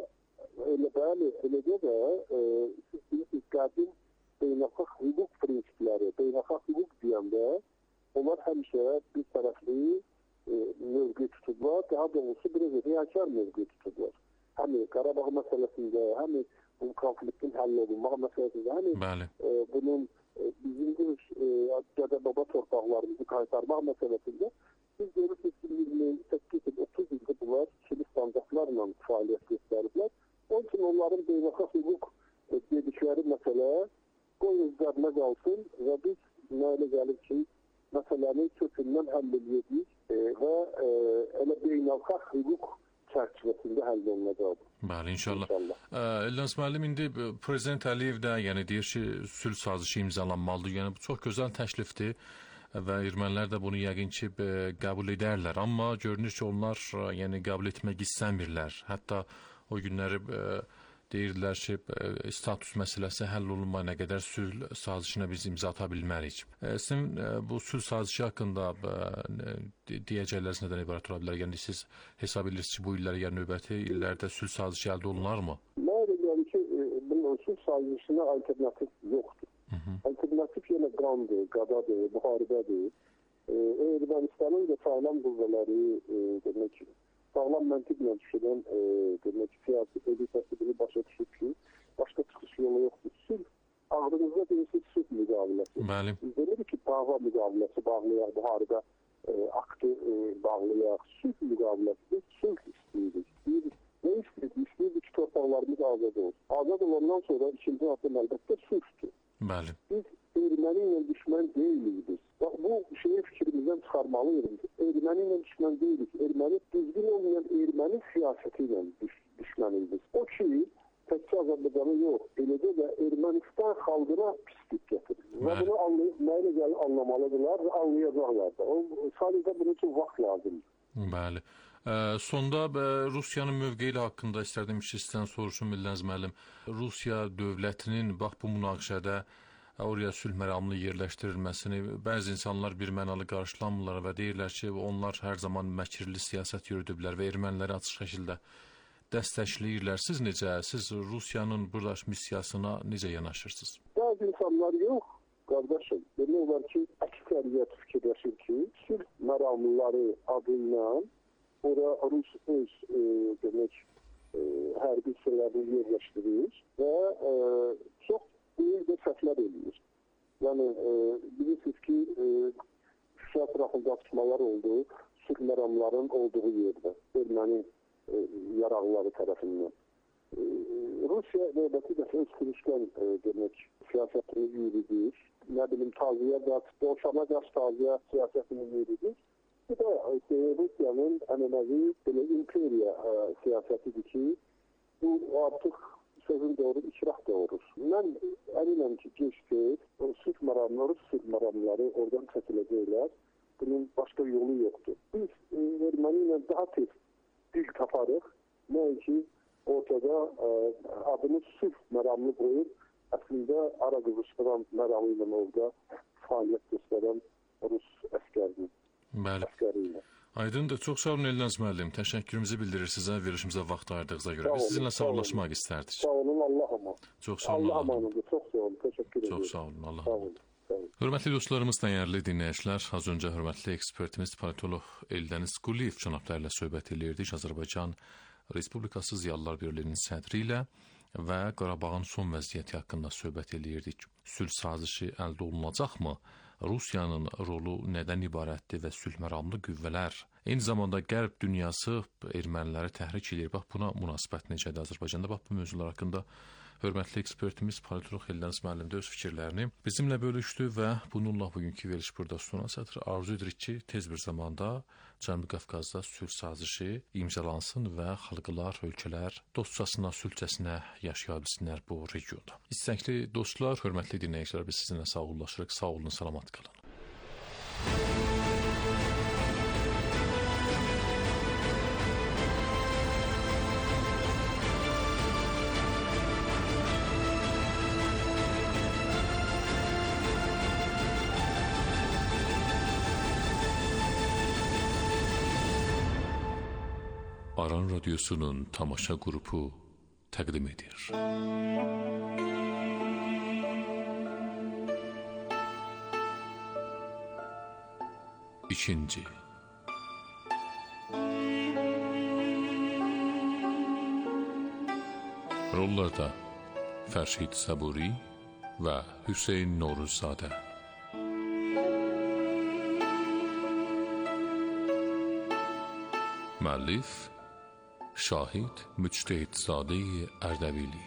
[SPEAKER 7] də siz bilirsiniz, qədim beynəlxalq hüquq prinsipləri, beynəlxalq hüquq deyəndə onlar həmişə bir tərəfli mövqe tutublar, daha doğrusu biraz riyakar mövqe tutublar. Həmi Qarabağ məsələsində, həmi bu konfliktin həll olunmaq məsələsində, həmi bunun bizim dədə-baba torpaqlarımızı qaytarmaq məsələsində siz görürsünüz ki, 28 il, 30 ildə bunlar ikili standartlarla fəaliyyət göstəriblər. Onun üçün onların beynəlxalq hüquq dedikləri məsələ qoy özlərinə qalsın və biz nə elə gəlir ki, məsələni kökündən həll edəcəyik və elə beynəlxalq hüquq çərçivəsində həll olunacaq.
[SPEAKER 2] Bəli, inşallah. İlyas müəllim, indi Prezident Əliyev də yəni deyir ki, sülh sazişi imzalanmalıdır. Yəni bu çox gözəl təklifdir və ermənilər də bunu yəqin ki qəbul edərlər. Amma görünür ki, onlar yəni qəbul etmək istəmirlər. Hətta o günləri deyirdilər ki, status məsələsi həll olunmayana qədər sülh sazişinə biz imza ata bilmərik. Sizin bu sülh sazişi haqqında deyəcəkləriniz nədən ibarət ola bilər? Yəni siz hesab edirsiniz ki, bu illər, yəni növbəti illərdə sülh sazişi əldə olunarmı?
[SPEAKER 7] Mən deyirəm ki, bunun sülh sazişinə alternativ yoxdur. Alternativ yenə qandır, qadadır, müharibədir. Ermənistanın da sağlam qüvvələri demək ki, sağlam məntiqlə düşürən demək siyasi elitası bunu başa düşüb ki, başqa çıxış yolu yoxdur. Sülh ağrınızı Müharibə deyirsiniz, sülh müqaviləsi.
[SPEAKER 2] Bəli.
[SPEAKER 7] Biz demirik ki, dava müqaviləsi bağlayaq, müharibə aktı bağlayaq, sülh müqaviləsi. Biz sülh istəyirik. Ne istedik? İstedik ki, torpaqlarımız azad olsun. Azad olandan sonra ikinci addım əlbəttə sülhdür.
[SPEAKER 2] Bəli.
[SPEAKER 7] Biz erməni ilə düşmən deyilik biz. Bu şeyi fikrimizdən çıxarmalıyıq. Erməni ilə düşmən deyilik. Erməni düzgün olmayan erməni siyasəti ilə düşməniz biz. O ki, təkcə Azərbaycanı yox, eləcə də Ermənistan xalqına pislik gətirir. Və bunu anlayıb, mənə gəlir anlamalıdırlar və anlayacaqlar da. Sadəcə bunun üçün vaxt lazımdır.
[SPEAKER 2] Bəli. Sonda Rusiyanın mövqeyi haqqında istərdim ki, sizdən soruşum Milləniz müəllim. Rusiya dövlətinin bax bu münaqişədə oraya sülh məramlı yerləşdirilməsini bəzi insanlar birmənalı qarşılamırlar və deyirlər ki, onlar hər zaman məkirli siyasət yürüdüblər və erməniləri açıq şəkildə dəstəkləyirlər. Siz necə? Siz Rusiyanın burada missiyasına necə yanaşırsınız?
[SPEAKER 7] Bəzi insanlar yox, qardaşım. Demək olar ki, əksəriyyət fikirləşir ki, sülh məramlıları adı ilə ora Rus öz demək hərbi hissələrini yerləşdirir və çox böyük də səhvlər eləyir. Yəni bilirsiniz ki, Şuşa ətrafında atışmalar oldu, sülh məramların olduğu yerdə, erməni yaraqları tərəfindən. Rusiya növbəti dəfə öz xürüşkən demək siyasətini yürüdür. Nə bilim, taziyə qarşı, Doğuşama qarşı taziyə siyasətini yürüdür. Bu da Rusiyanın ənənəvi imperiya siyasətidir ki, bu artıq sözün doğru ikrah doğurur. Mən əminəm ki, gec-tez sülh məramları oradan çəkiləcəklər. Bunun başqa yolu yoxdur. Biz erməni ilə daha tez dil taparıq. Nəinki ortada adını sülh məramlı qoyub, əslində ara qızışdıran məramı ilə orada fəaliyyət göstərən Rus əskərinin.
[SPEAKER 2] Bəli. Aydındır. Çox sağ olun Elnaz müəllim. Təşəkkürümüzü bildirir sizə, verilişimizə vaxt ayırdığınıza görə. Biz sizinlə sağollaşmaq istərdik.
[SPEAKER 7] Sağ olun, Allah aman.
[SPEAKER 2] Çox sağ olun.
[SPEAKER 7] Allah amanıdır. Çox sağ olun. Təşəkkür edirəm.
[SPEAKER 2] Çox sağ olun. Allah aman. Hörmətli dostlarımız, dəyərli dinləyicilər, az öncə hörmətli ekspertimiz politolog Eldəniz Quliyev cənabları ilə söhbət edirdik. Azərbaycan Respublikası Ziyalılar Birliyinin sədri ilə və Qarabağın son vəziyyəti haqqında söhbət edirdik. Sülh sazişi əldə olunacaqmı? Rusiyanın rolu nədən ibarətdir və sülh məramlı qüvvələr, eyni zamanda qərb dünyası erməniləri təhrik edir. Bax, buna münasibət necədir Azərbaycanda? Bax, bu mövzular haqqında hörmətli ekspertimiz politolog Eldəniz müəllim də öz fikirlərini bizimlə bölüşdü və bununla bugünkü veriliş burada sona çatır. Arzu edirik ki, tez bir zamanda Cənubi Qafqazda sülh sazişi imzalansın və xalqlar, ölkələr dostcasına, sülhcəsinə yaşaya bilsinlər bu regionda. İstəkli dostlar, hörmətli dinləyicilər, biz sizinlə sağollaşırıq. Sağ olun, salamat qalın. Aran Radyosu'nun tamaşa grubu təqdim edir. İkinci. Rollarda Fərşid Saburi və Hüseyn Noruzadə. Müəllif Şahid Müctehidzadə Ərdəbili.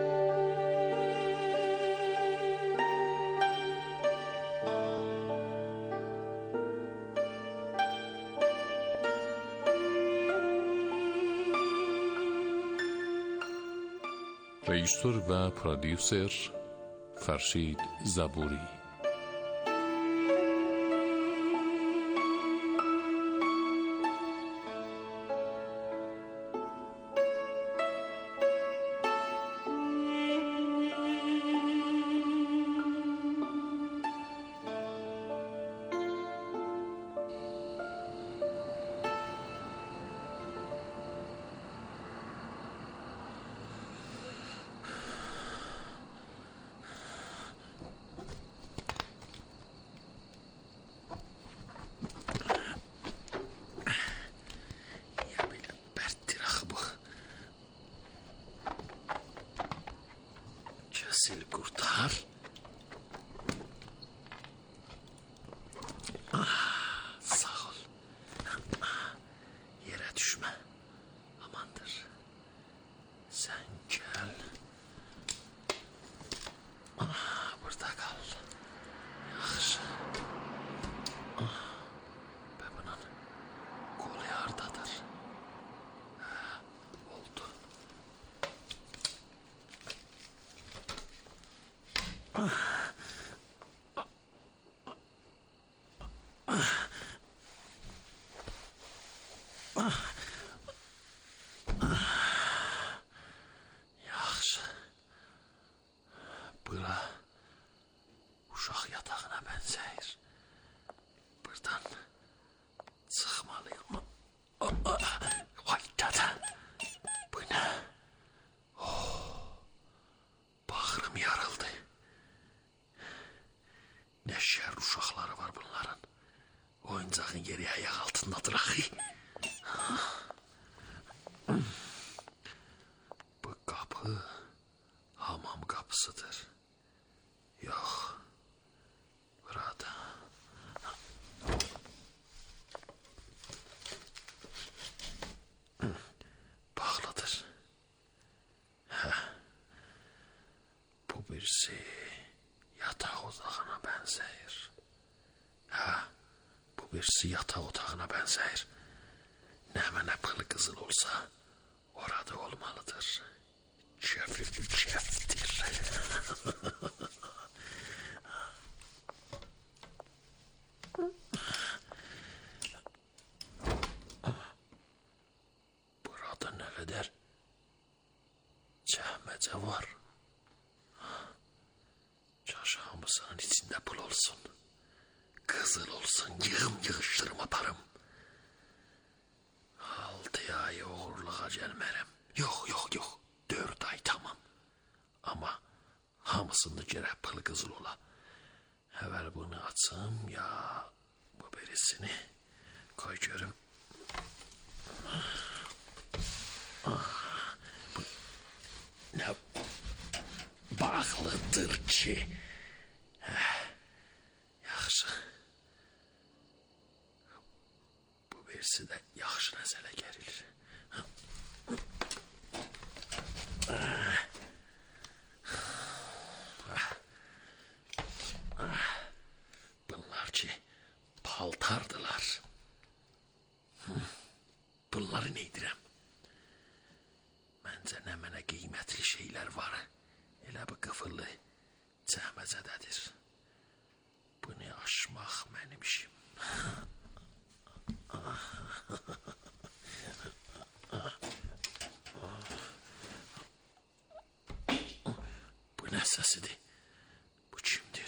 [SPEAKER 2] Rejissor və prodüser Fərşid Zaburi.
[SPEAKER 8] Sil qurtar, Yaxşı. Bura uşaq yatağına bənzəyir. Buradan çıxmalıyım. Vay dada. Bu nə? Bağrım yarıldı. Nə şər uşaqları var bunların. Oyuncağın yeri ayaq altındadır axı. Bu qapı hamam qapısıdır. Yox. Burada. Bağlıdır. Bu birisi yataq otağına bənzəyir. Bu birisi yataq otağına bənzəyir. Nə mənə pılı qızıl olsa, orada olmalıdır. Çəfdir. Burada nə qədər çəhməcə var. Çarşambısının içində pul olsun. Qızıl olsun, yığışdırım aparım. 6 ay uğurluğa gəlmərəm. Yox. 4 ay tamam. Amma hamısında gərək pıl qızıl ola. Əvvəl bunu açım, ya bu birisini koy görüm. Bu nə bağlıdır ki? Yaxşı. Bu birisi də yaxşı nəzərə gəlir. Bunlar ki paltardılar. Bunları neydirəm? Məncə nə mənə qiymətli şeylər var. Elə bu qıfıllı çəhməcədədir. Bunu aşmaq mənim işim. Bu nə səsidir? Bu kimdir?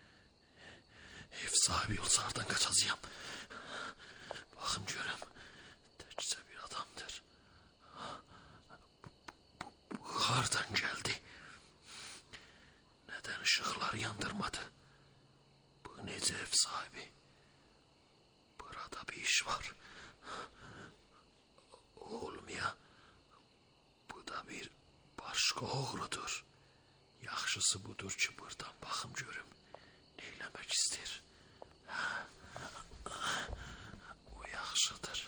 [SPEAKER 8] Ev sahibi olsa hardan qaçacağım? Baxım görəm. Təkcə bir adamdır. Bu hardan gəldi? Nədən ışıqlar yandırmadı? Bu necə ev sahibi? Burada bir iş var. Olmaya. Bu da bir başqa oğrudur. Yaxşısı budur ki, buradan baxım görüm. Neyləmək istəyir? O yaxşıdır.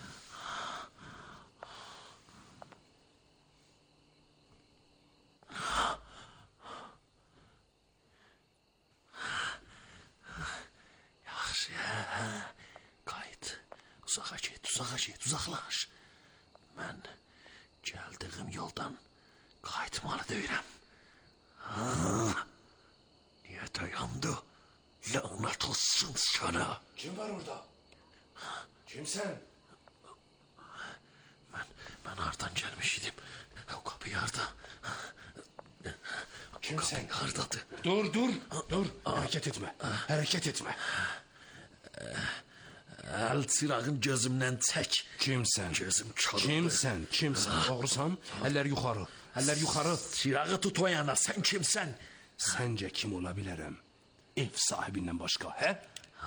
[SPEAKER 8] Yaxşı, qayıt. Uzağa get, uzaqlaş. Mən gəldiyim yoldan qayıtmalı deyirəm. Niye dayandı? Lanet olsun sana.
[SPEAKER 9] Kim var orada? Kim sen?
[SPEAKER 8] Ben hardan gelmiş idim. O kapı yarda.
[SPEAKER 9] Kim sen?
[SPEAKER 8] Yardadı.
[SPEAKER 9] Dur. Hareket etme.
[SPEAKER 8] El çırağın gözümden çək.
[SPEAKER 9] Kimsen?
[SPEAKER 8] Gözüm çarıldı.
[SPEAKER 9] Kimsen? Doğrusan? Eller yukarı.
[SPEAKER 8] Çırağı tut o yana. Sen kimsen?
[SPEAKER 9] Sence kim olabilirim? Ev sahibinden başka, he?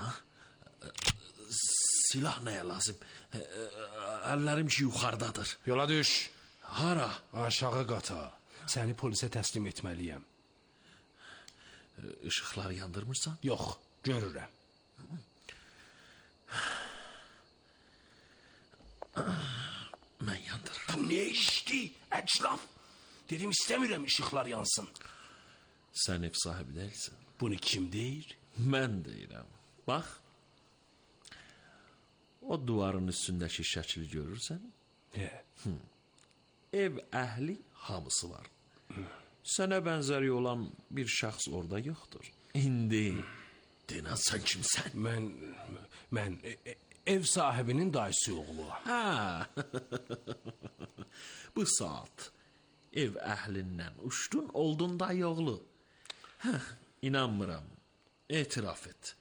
[SPEAKER 8] Silah neye lazım? Ellerim ki yukarıdadır.
[SPEAKER 9] Yola düş.
[SPEAKER 8] Hara?
[SPEAKER 9] Aşağı kata. Seni polise teslim etmeliyim.
[SPEAKER 8] Işıkları yandırmışsan?
[SPEAKER 9] Yok, görürüm.
[SPEAKER 8] Ben yandırırım.
[SPEAKER 9] Bu ne işti? Eclam. Dedim istemiyorum ışıklar yansın.
[SPEAKER 8] Sen ev sahibi değilsin.
[SPEAKER 9] Bunu kim değil?
[SPEAKER 8] Mən deyirəm. Bax. O duvarın üstündəki şəkli görürsən?
[SPEAKER 9] He.
[SPEAKER 8] Ev əhli hamısı var. Sənə bənzəri olan bir şəxs orada yoxdur. İndi denən sən kimsən?
[SPEAKER 9] Mən ev sahibinin dayısı oğlu.
[SPEAKER 8] Hə. Bu saat ev əhlindən uçdun, oldun dayı oğlu. Hə, inanmıram. Etiraf et.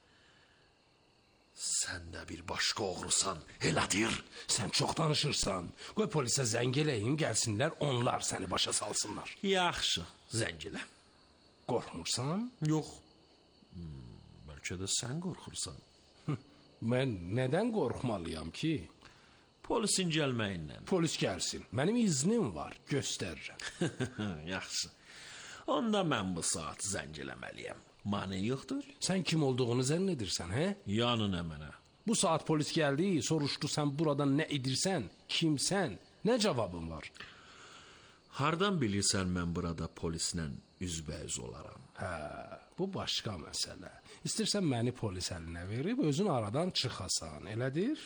[SPEAKER 8] Sən də bir başqa oğrusan, elədir.
[SPEAKER 9] Sən çox danışırsan. Qoy polisə zəng eləyim, gəlsinlər, onlar səni başa salsınlar.
[SPEAKER 8] Yaxşı, zəng elə.
[SPEAKER 9] Qorxmursan?
[SPEAKER 8] Yox. Bəlkə də sən qorxursan.
[SPEAKER 9] Mən nədən qorxmalıyam ki?
[SPEAKER 8] Polisin gəlməyindən.
[SPEAKER 9] Polis gəlsin. Mənim iznim var, göstərirəm.
[SPEAKER 8] Yaxşı. Onda mən bu saat zəng eləməliyəm. Mane yoxdur?
[SPEAKER 9] Sən kim olduğunu zənn edirsən, hə?
[SPEAKER 8] Yanına mənə.
[SPEAKER 9] Bu saat polis gəldi, soruşdu sən buradan nə edirsən, kimsən, nə cavabın var?
[SPEAKER 8] Hardan bilirsən mən burada polislə üzbəüz olaram?
[SPEAKER 9] Hə, bu başqa məsələ. İstərsən məni polis əlinə verib, özün aradan çıxasan, elədir?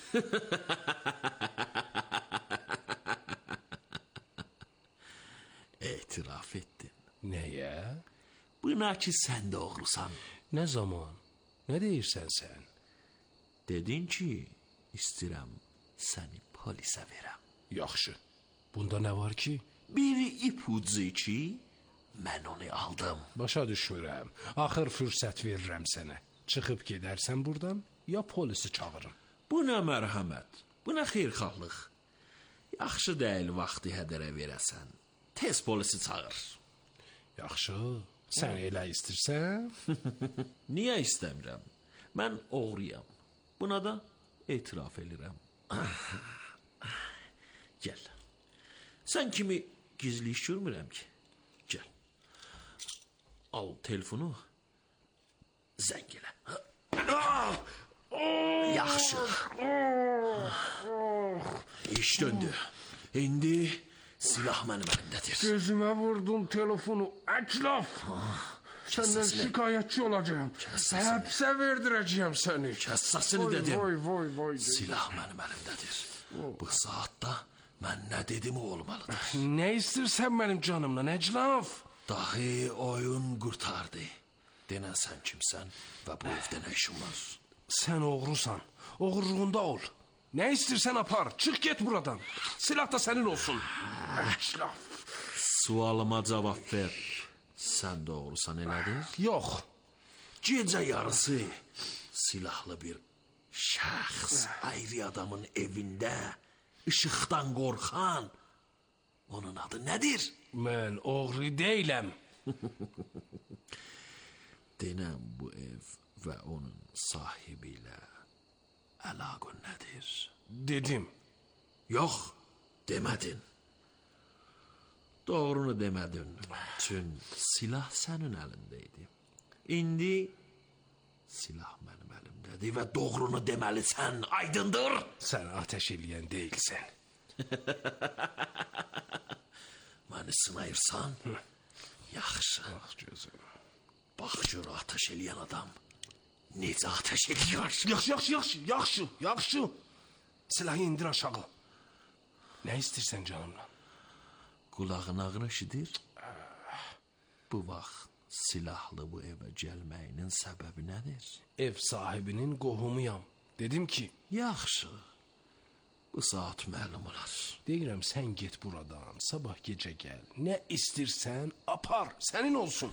[SPEAKER 8] Etiraf etdin.
[SPEAKER 9] Nəyə?
[SPEAKER 8] Buna ki sən də oğrusan.
[SPEAKER 9] Nə zaman? Nə deyirsən sən?
[SPEAKER 8] Dedin ki, istəyirəm səni polisə verəm.
[SPEAKER 9] Yaxşı. Bunda nə var ki?
[SPEAKER 8] Bir ipucu ki, mən onu aldım.
[SPEAKER 9] Başa düşmürəm. Axır fürsət verirəm sənə. Çıxıb gedərsən buradan, ya polisi çağırım.
[SPEAKER 8] Bu nə mərhəmət, bu nə xeyirxahlıq. Yaxşı deyil vaxtı hədərə verəsən. Tez polisi çağır.
[SPEAKER 9] Yaxşı, sən elə istəyirsən?
[SPEAKER 8] Niyə istəmirəm? Mən oğruyam. Buna da etiraf edirəm. Gəl. Sən kimi gizli iş görmürəm ki. Gəl. Al telefonu. Zəng elə. Yaxşı. İş döndü. İndi silah mənim əlimdədir.
[SPEAKER 9] Gözümə vurdun telefonu, əklaf. Səndən şikayətçi olacağım. Həbsə verdirəcəyəm səni.
[SPEAKER 8] Kəs səsini dedim.
[SPEAKER 9] Voy.
[SPEAKER 8] Silah mənim əlimdədir. Bu saatda mən nə dedim o olmalıdır.
[SPEAKER 9] Nə istəyirsən mənim canımdan, əclaf?
[SPEAKER 8] Dahi oyun qurtardı. Denən sən kimsən və bu evdə nə işin var?
[SPEAKER 9] Sən oğrusan, oğurluğunda ol. Nə istəyirsən apar, çıx get buradan. Silah da sənin olsun. Əclaf.
[SPEAKER 8] Sualıma cavab ver. Sən doğrusan elədir?
[SPEAKER 9] Yox.
[SPEAKER 8] Gecə yarısı silahlı bir şəxs ayrı adamın evində işıqdan qorxan. Onun adı nədir?
[SPEAKER 9] Mən oğru deyiləm.
[SPEAKER 8] Denəm bu ev və onun sahibi ilə əlaqın nədir?
[SPEAKER 9] Dedim.
[SPEAKER 8] Yox, demədin. Doğrunu demədin. Çün silah sənin əlindəydi. İndi silah mənim əlimdədir və doğrunu deməlisən, aydındır.
[SPEAKER 9] Sən ateş eləyən deyilsən.
[SPEAKER 8] Məni sınayırsan, yaxşı.
[SPEAKER 9] Bax gözüm.
[SPEAKER 8] Bax gör ateş eləyən adam necə ateş ediyor.
[SPEAKER 9] Yaxşı. Silahı indir aşağı. Nə istəyirsən canımla?
[SPEAKER 8] Qulağın ağrı eşidir. Bu vaxt silahlı bu evə gəlməyinin səbəbi nədir?
[SPEAKER 9] Ev sahibinin qohumuyam. Dedim ki,
[SPEAKER 8] Yaxşı. Bu saat məlum olar.
[SPEAKER 9] deyirəm sən get buradan, sabah gecə gəl. Nə istəyirsən apar, sənin olsun.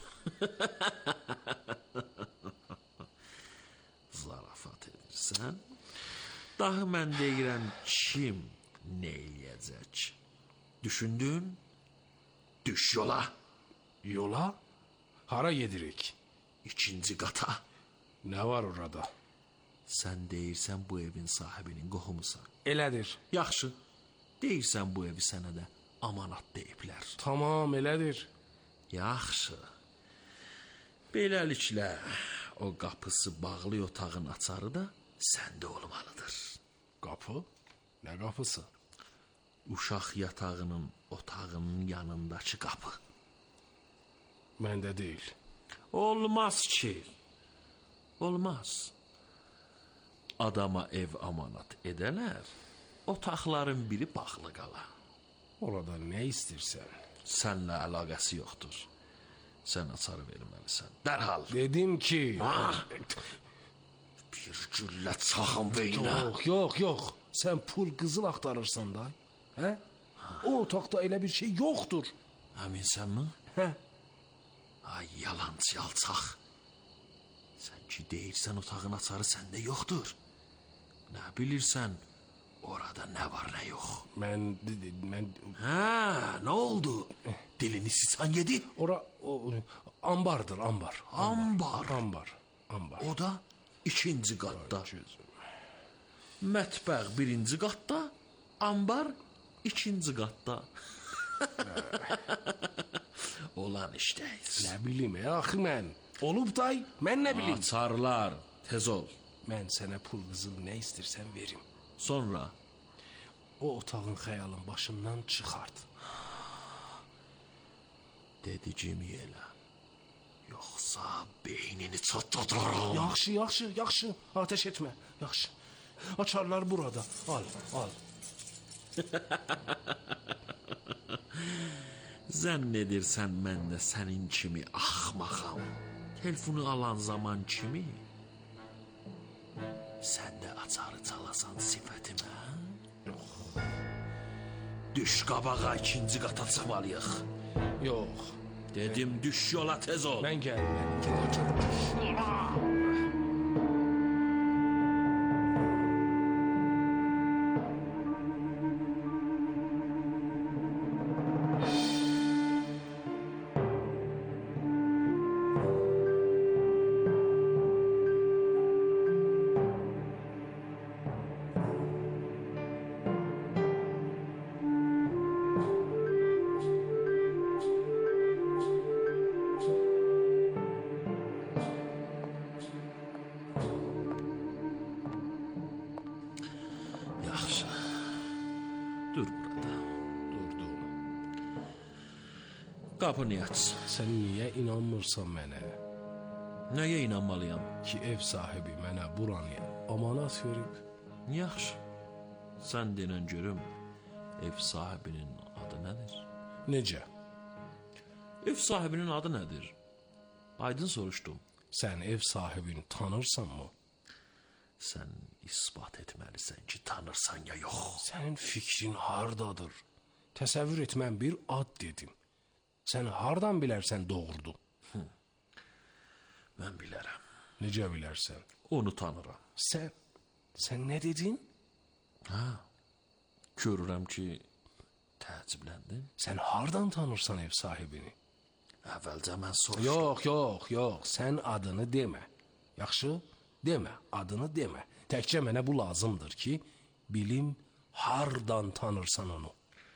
[SPEAKER 8] Zarafat edirsən. Daha mən deyirəm kim nə eləyəcək? Düşündün? Düş yola.
[SPEAKER 9] Yola? Hara gedirik?
[SPEAKER 8] İkinci qata.
[SPEAKER 9] Nə var orada?
[SPEAKER 8] Sən deyirsən bu evin sahibinin qohumusan.
[SPEAKER 9] Elədir.
[SPEAKER 8] Yaxşı. Deyirsən bu evi sənə də amanat deyiblər.
[SPEAKER 9] Tamam, elədir.
[SPEAKER 8] Yaxşı. Beləliklə o qapısı bağlı otağın açarı da səndə olmalıdır.
[SPEAKER 9] Qapı? Nə qapısı?
[SPEAKER 8] Uşaq yatağının otağının yanındakı qapı.
[SPEAKER 9] Məndə deyil.
[SPEAKER 8] Olmaz ki. Olmaz. Adama ev amanat edələr, otaqların biri bağlı qala.
[SPEAKER 9] Orada nə istəyirsən?
[SPEAKER 8] Sənlə əlaqəsi yoxdur. Sən açarı verməlisən. Dərhal.
[SPEAKER 9] Dedim ki...
[SPEAKER 8] Bir güllə çaxım beynə.
[SPEAKER 9] Yox. Sən pul qızıl axtarırsan da. Hə? O otaqda elə bir şey yoxdur.
[SPEAKER 8] Əminsənmi?
[SPEAKER 9] Hə?
[SPEAKER 8] Ay, yalancı alçaq. Sən ki deyirsən otağın açarı səndə yoxdur. Nə bilirsən, orada nə var, nə yox?
[SPEAKER 9] Mən...
[SPEAKER 8] Hə, nə oldu? Dilini siçan yedi?
[SPEAKER 9] Ora... ambardır, ambar.
[SPEAKER 8] Ambar. O da ikinci qatda. Mətbəx birinci qatda, ambar ikinci qatda. Olan işdeyiz.
[SPEAKER 9] Nə bilim, axı mən. Olub day, mən nə bilim.
[SPEAKER 8] Açarlar, tez ol.
[SPEAKER 9] Mən sənə pul qızıl nə istirsən verim.
[SPEAKER 8] Sonra?
[SPEAKER 9] O otağın xəyalın başından çıxart.
[SPEAKER 8] Dedicimi elə. Yoxsa beynini çatladıram.
[SPEAKER 9] Yaxşı. Ateş etmə. Yaxşı. Açarlar burada. Al.
[SPEAKER 8] Zənn edirsən mən də sənin kimi axmaqam. Telefonu alan zaman kimi sən də açarı çalasan sifətimə. Düş qabağa, ikinci qata çıxmalıyıq.
[SPEAKER 9] Yox.
[SPEAKER 8] Dedim düş yola, tez ol.
[SPEAKER 9] Mən gəlməyəm.
[SPEAKER 8] Yaxşı. Dur burada.
[SPEAKER 9] Durdum.
[SPEAKER 8] Qapını aç.
[SPEAKER 9] Sən niyə inanmırsan mənə?
[SPEAKER 8] Nəyə inanmalıyam?
[SPEAKER 9] Ki ev sahibi mənə buranı amanat verib.
[SPEAKER 8] Yaxşı. Sən denən görüm, ev sahibinin adı nədir?
[SPEAKER 9] Necə?
[SPEAKER 8] Ev sahibinin adı nədir? Aydın soruşdum.
[SPEAKER 9] Sən ev sahibini tanırsanmı?
[SPEAKER 8] Sən isbat etməlisən ki, tanırsan ya yox.
[SPEAKER 9] Sənin fikrin hardadır? Təsəvvür et, mən bir ad dedim. Sən hardan bilərsən doğrudur?
[SPEAKER 8] Mən bilərəm.
[SPEAKER 9] Necə bilərsən?
[SPEAKER 8] Onu tanıram.
[SPEAKER 9] Sən nə dedin?
[SPEAKER 8] Görürəm ki, təəccübləndin.
[SPEAKER 9] Sən hardan tanırsan ev sahibini?
[SPEAKER 8] Əvvəlcə mən soruşdum.
[SPEAKER 9] Yox, sən adını demə. Yaxşı? Demə, adını demə. Təkcə mənə bu lazımdır ki, bilim hardan tanırsan onu.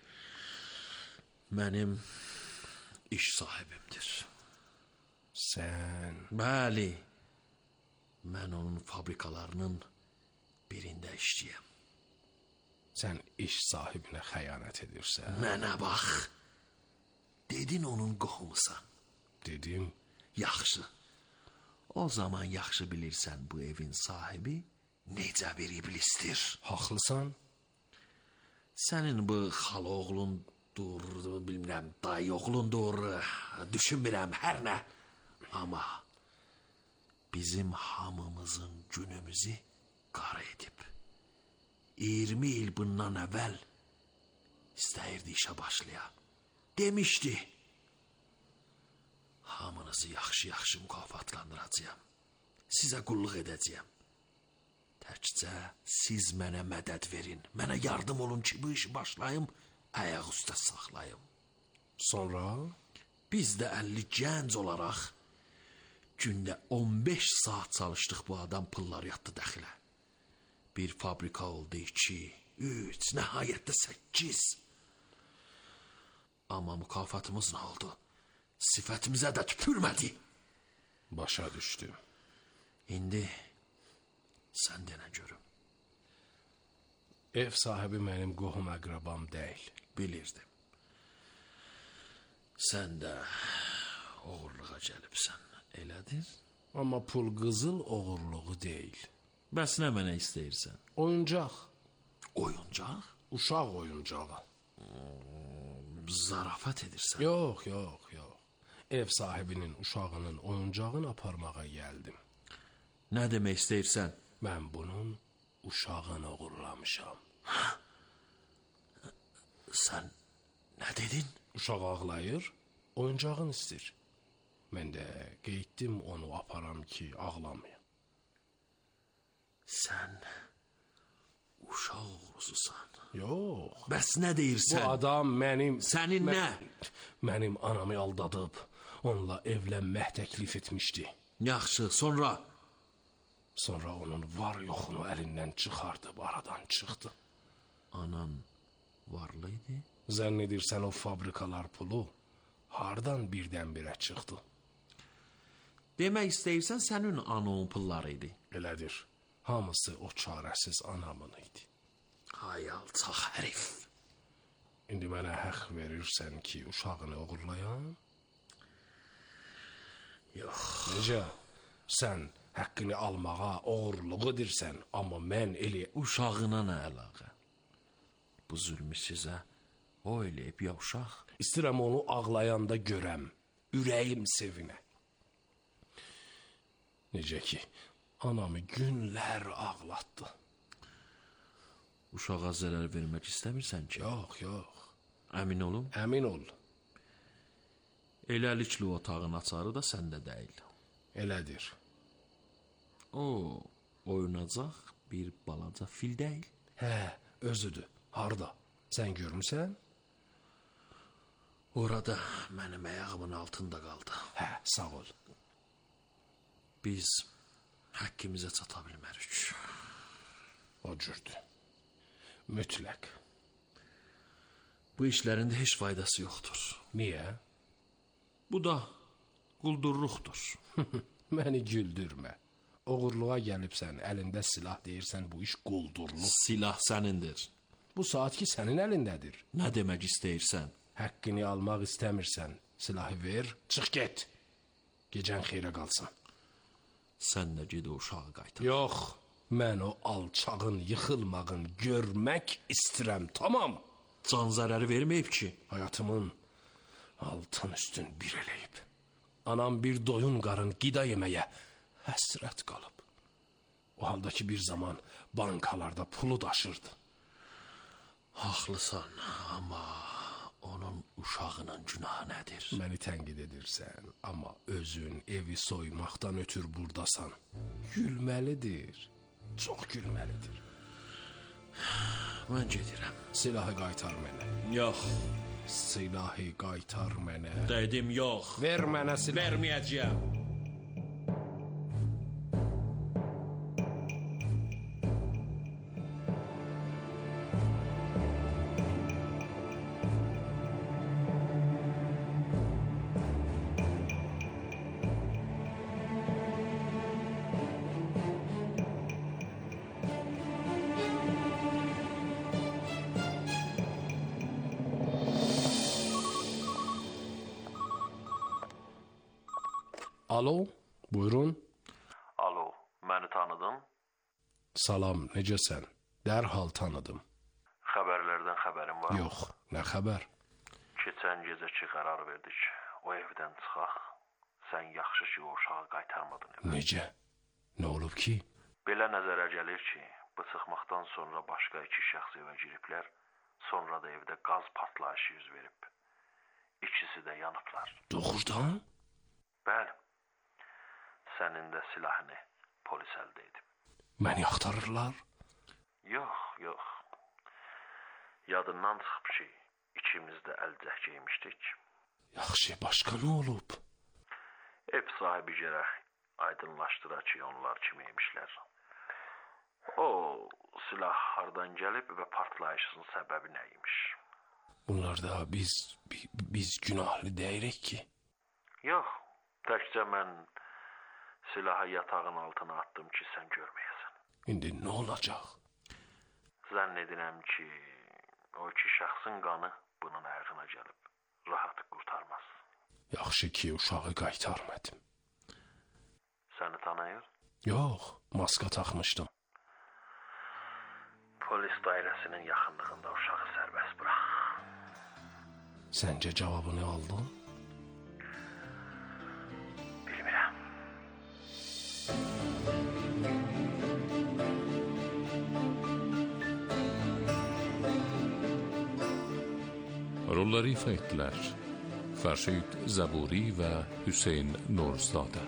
[SPEAKER 8] Mənim iş sahibimdir.
[SPEAKER 9] Sən...
[SPEAKER 8] Bəli, mən onun fabrikalarının birində işləyəm.
[SPEAKER 9] Sən iş sahibinə xəyanət edirsən.
[SPEAKER 8] Mənə bax, dedin onun qohumusan.
[SPEAKER 9] Dedim.
[SPEAKER 8] Yaxşı. O zaman yaxşı bilirsən bu evin sahibi necə bir iblisdir.
[SPEAKER 9] Haqlısan.
[SPEAKER 8] Sənin bu xala oğlundur, bilmirəm, dayı oğlundur, düşünmürəm, hər nə. Amma bizim hamımızın günümüzü qara edib. 20 il bundan əvvəl istəyirdi işə başlaya. Demişdi, hamınızı yaxşı-yaxşı mükafatlandıracağım. Sizə qulluq edəcəyəm. Təkcə siz mənə mədəd verin. Mənə yardım olun ki, bu işi başlayım, ayaq üstə saxlayım.
[SPEAKER 9] Sonra?
[SPEAKER 8] Biz də 50 gənc olaraq gündə 15 saat çalışdıq, bu adam pullar yatdı dəxilə. Bir fabrika oldu, 2, 3, nəhayətdə 8. Amma mükafatımız nə oldu? Sifətimizə də tüpürmədi.
[SPEAKER 9] Başa düşdüm.
[SPEAKER 8] İndi sən denə görüm.
[SPEAKER 9] Ev sahibi mənim qohum əqrabam deyil.
[SPEAKER 8] Bilirdim. Sən də oğurluğa gəlibsən, elədir?
[SPEAKER 9] Amma pul qızıl oğurluğu deyil.
[SPEAKER 8] Bəs nə mənə istəyirsən?
[SPEAKER 9] Oyuncaq.
[SPEAKER 8] Oyuncaq?
[SPEAKER 9] Uşaq oyuncağı.
[SPEAKER 8] Zarafat edirsən.
[SPEAKER 9] Yox. Ev sahibinin uşağının oyuncağını aparmağa gəldim.
[SPEAKER 8] Nə demək istəyirsən?
[SPEAKER 9] Mən bunun uşağını oğurlamışam.
[SPEAKER 8] Sən nə dedin?
[SPEAKER 9] Uşaq ağlayır, oyuncağını istir. Mən də qeyddim onu aparam ki, ağlamayın.
[SPEAKER 8] Sən uşaq oğrususan.
[SPEAKER 9] Yox.
[SPEAKER 8] Bəs nə
[SPEAKER 9] Bu
[SPEAKER 8] deyirsən?
[SPEAKER 9] adam mənim...
[SPEAKER 8] Sənin nə?
[SPEAKER 9] Mənim anamı aldadıb, onunla evlənmək təklif etmişdi.
[SPEAKER 8] Yaxşı, sonra?
[SPEAKER 9] Sonra onun var yoxunu əlindən çıxardıb, aradan çıxdı.
[SPEAKER 8] Anan varlıydı?
[SPEAKER 9] Zənn edirsən o fabrikalar pulu hardan birdən-birə çıxdı?
[SPEAKER 8] Demək istəyirsən sənin ananın pulları idi.
[SPEAKER 9] Elədir. Hamısı o çarəsiz anamın idi.
[SPEAKER 8] Hay alçaq hərif.
[SPEAKER 9] İndi mənə haqq verirsən ki, uşağını oğurlayan?
[SPEAKER 8] Yox.
[SPEAKER 9] Necə? Sən haqqını almağa oğurluq edirsən, amma mən elə...
[SPEAKER 8] Uşağına nə əlaqə? Bu zülmü sizə o eləyib ya uşaq?
[SPEAKER 9] İstəyirəm onu ağlayanda görəm, ürəyim sevinə. Necə ki, anamı günlər ağlatdı.
[SPEAKER 8] Uşağa zərər vermək istəmirsən ki?
[SPEAKER 9] Yox, yox.
[SPEAKER 8] Əmin olum?
[SPEAKER 9] Əmin ol.
[SPEAKER 8] Eləlikli otağın açarı da səndə deyil.
[SPEAKER 9] Elədir.
[SPEAKER 8] O, oyunacaq bir balaca fil deyil.
[SPEAKER 9] Hə, özüdür. Harda? Sən görmüsən?
[SPEAKER 8] Orada mənim ayağımın altında qaldı.
[SPEAKER 9] Hə, sağ ol.
[SPEAKER 8] Biz həqqimizə çata bilmərik.
[SPEAKER 9] O cürdür. Mütləq.
[SPEAKER 8] Bu işlərin də heç faydası yoxdur.
[SPEAKER 9] Niyə?
[SPEAKER 8] Bu da quldurluqdur.
[SPEAKER 9] Məni güldürmə. Oğurluğa gəlibsən, əlində silah deyirsən, bu iş quldurluq.
[SPEAKER 8] Silah sənindir.
[SPEAKER 9] Bu saat ki, sənin əlindədir.
[SPEAKER 8] Nə demək istəyirsən?
[SPEAKER 9] Həqqini almaq istəmirsən, silahı ver, çıx get. Gecən xeyrə qalsın.
[SPEAKER 8] Sən də ged o uşağı qaytar.
[SPEAKER 9] Yox, mən o alçağın yıxılmağını görmək istəyirəm, tamam.
[SPEAKER 8] Can zərəri verməyib ki.
[SPEAKER 9] Həyatımın altın üstün bir eləyib. Anam bir doyun qarın qida yeməyə həsrət qalıb. O halda ki, bir zaman bankalarda pulu daşırdı.
[SPEAKER 8] Haqlısan, amma onun uşağının günahı nədir?
[SPEAKER 9] Məni tənqid edirsən, amma özün evi soymaqdan ötür burdasan. Gülməlidir, çox gülməlidir.
[SPEAKER 8] Mən gedirəm.
[SPEAKER 9] Silahı qaytar mənə.
[SPEAKER 8] Yox.
[SPEAKER 9] Silahı qaytar mənə.
[SPEAKER 8] Dedim yox.
[SPEAKER 9] Ver mənə silahı.
[SPEAKER 8] Verməyəcəyəm.
[SPEAKER 9] Alo, buyurun.
[SPEAKER 8] Alo, məni tanıdın?
[SPEAKER 9] Salam, necəsən? Dərhal tanıdım.
[SPEAKER 8] Xəbərlərdən xəbərin var?
[SPEAKER 9] Yox, nə xəbər?
[SPEAKER 8] Keçən gecəki qərar verdik. O evdən çıxaq. Sən yaxşı ki, o uşağı qaytarmadın evə.
[SPEAKER 9] Necə? Nə olub ki?
[SPEAKER 8] Belə nəzərə gəlir ki, bu çıxmaqdan sonra başqa iki şəxs evə giriblər, sonra da evdə qaz partlayışı yüz verib. İkisi də yanıblar.
[SPEAKER 9] Doğrudan?
[SPEAKER 8] Bəli. Sənin də silahını polis əldə edib.
[SPEAKER 9] Məni axtarırlar?
[SPEAKER 8] Yox, yox. Yadından çıxıb ki, ikimiz də əlcək geymişdik.
[SPEAKER 9] Yaxşı, başqa nə olub?
[SPEAKER 8] Ev sahibi gərək aydınlaşdıra ki, onlar kimiymişlər. O silah hardan gəlib və partlayışın səbəbi nə imiş?
[SPEAKER 9] Bunlarda biz günahlı deyirik ki.
[SPEAKER 8] Yox, təkcə mən silahı yatağın altına attım ki, sən görməyəsən.
[SPEAKER 9] İndi nə olacaq?
[SPEAKER 8] Zənn edirəm ki, o iki şəxsin qanı bunun ayağına gəlib. Rahat qurtarmaz.
[SPEAKER 9] Yaxşı ki, uşağı qaytarmadım.
[SPEAKER 8] Səni tanıyır?
[SPEAKER 9] Yox, maska taxmışdım.
[SPEAKER 8] Polis dairəsinin yaxınlığında uşağı sərbəst burax.
[SPEAKER 9] Səncə cavabını aldın?
[SPEAKER 2] Rolları ifa etdilər Fərşid Zəburi və Hüseyn Nurzadə.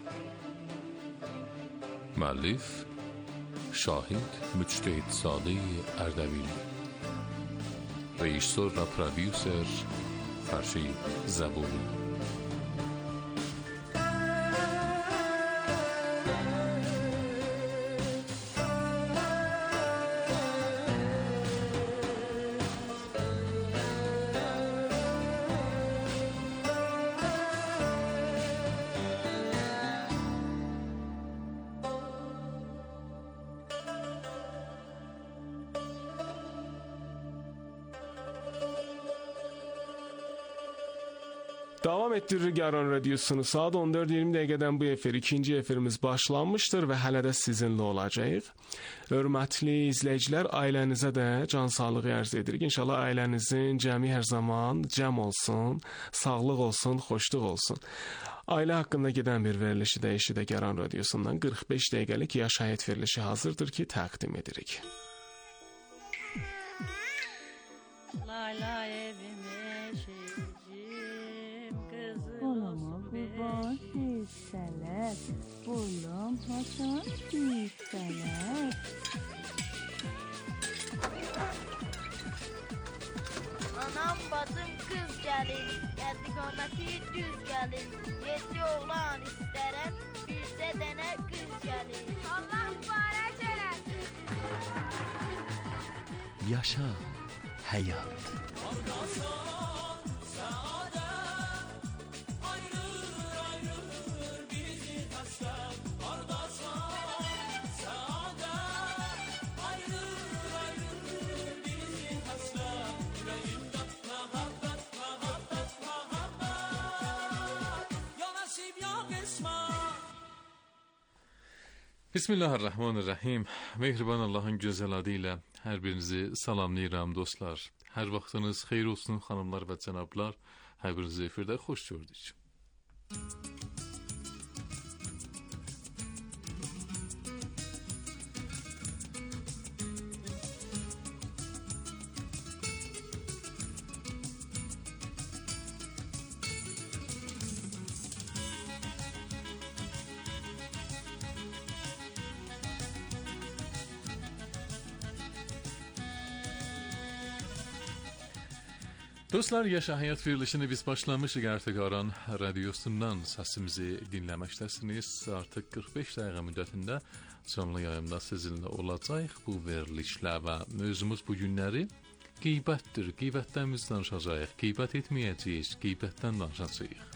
[SPEAKER 2] Müəllif Şahid Müctehidzadə Ərdəbili. Rejissor və prodüser Fərşid Zəburi.
[SPEAKER 3] Davam etdiririk Aran Radiosunu. Saat 14:20 dəqiqədən bu efir, ikinci efirimiz başlanmışdır və hələ də sizinlə olacağıq. Hörmətli izləyicilər, ailənizə də can sağlığı arz edirik. İnşallah ailənizin cəmi hər zaman cəm olsun, sağlıq olsun, xoşluq olsun. Ailə haqqında gedən bir verilişi də eşidək Aran Radiosundan 45 dəqiqəlik yaş həyat verilişi hazırdır ki, təqdim edirik.
[SPEAKER 10] Lay lay evime şehircim kızım olsun kurban hisseler Bulum hasan hisseler
[SPEAKER 11] Anam bacım kız gelin Erdigameti düz gelin Yedi oğlan isterim Bir de dene kız gelin Allah mübarek eylesin
[SPEAKER 8] Yaşa hayat.
[SPEAKER 2] Bismillahirrahmanirrahim. Mehriban Allah'ın güzel adıyla her birinizi salamlayıram dostlar. Her vaxtınız xeyir olsun xanımlar və cənablar. Hər birinizi efirdə xoş gördük. Dostlar, Yaşa Hayat verilişini biz başlamışıq artıq Aran Radiosundan səsimizi dinləməkdəsiniz. Artıq 45 dəqiqə müddətində canlı yayımda sizinlə olacaq bu verilişlə və mövzumuz bu günləri qeybətdir. Qeybətdən biz danışacağıq. Qeybət etməyəcəyik, qeybətdən danışacağıq.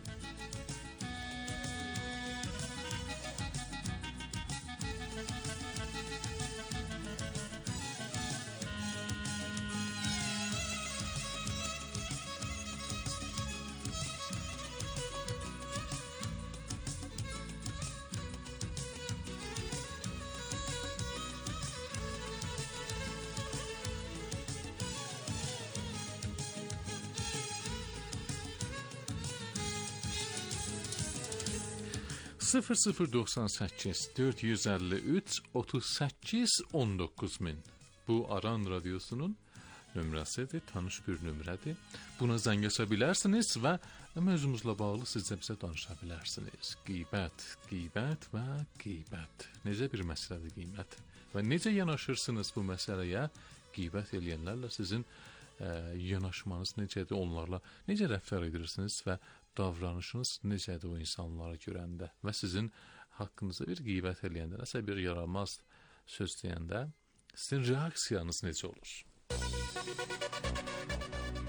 [SPEAKER 2] Sıfır 098 453 38 19 min. Bu Aran Radiosunun nömrəsidir, tanış bir nömrədir. Buna zəng aça bilərsiniz və mövzumuzla bağlı sizə bizə danışa bilərsiniz. Qeybət və qeybət. Necə bir məsələdir qeybət? Və necə yanaşırsınız bu məsələyə? Qeybət eləyənlərlə sizin yanaşmanız necədir? Onlarla necə rəftar edirsiniz və davranışınız necədir o insanlara görəndə və sizin haqqınızda bir qeybət eləyəndə, nəsə bir yaramaz söz deyəndə sizin reaksiyanız necə olur?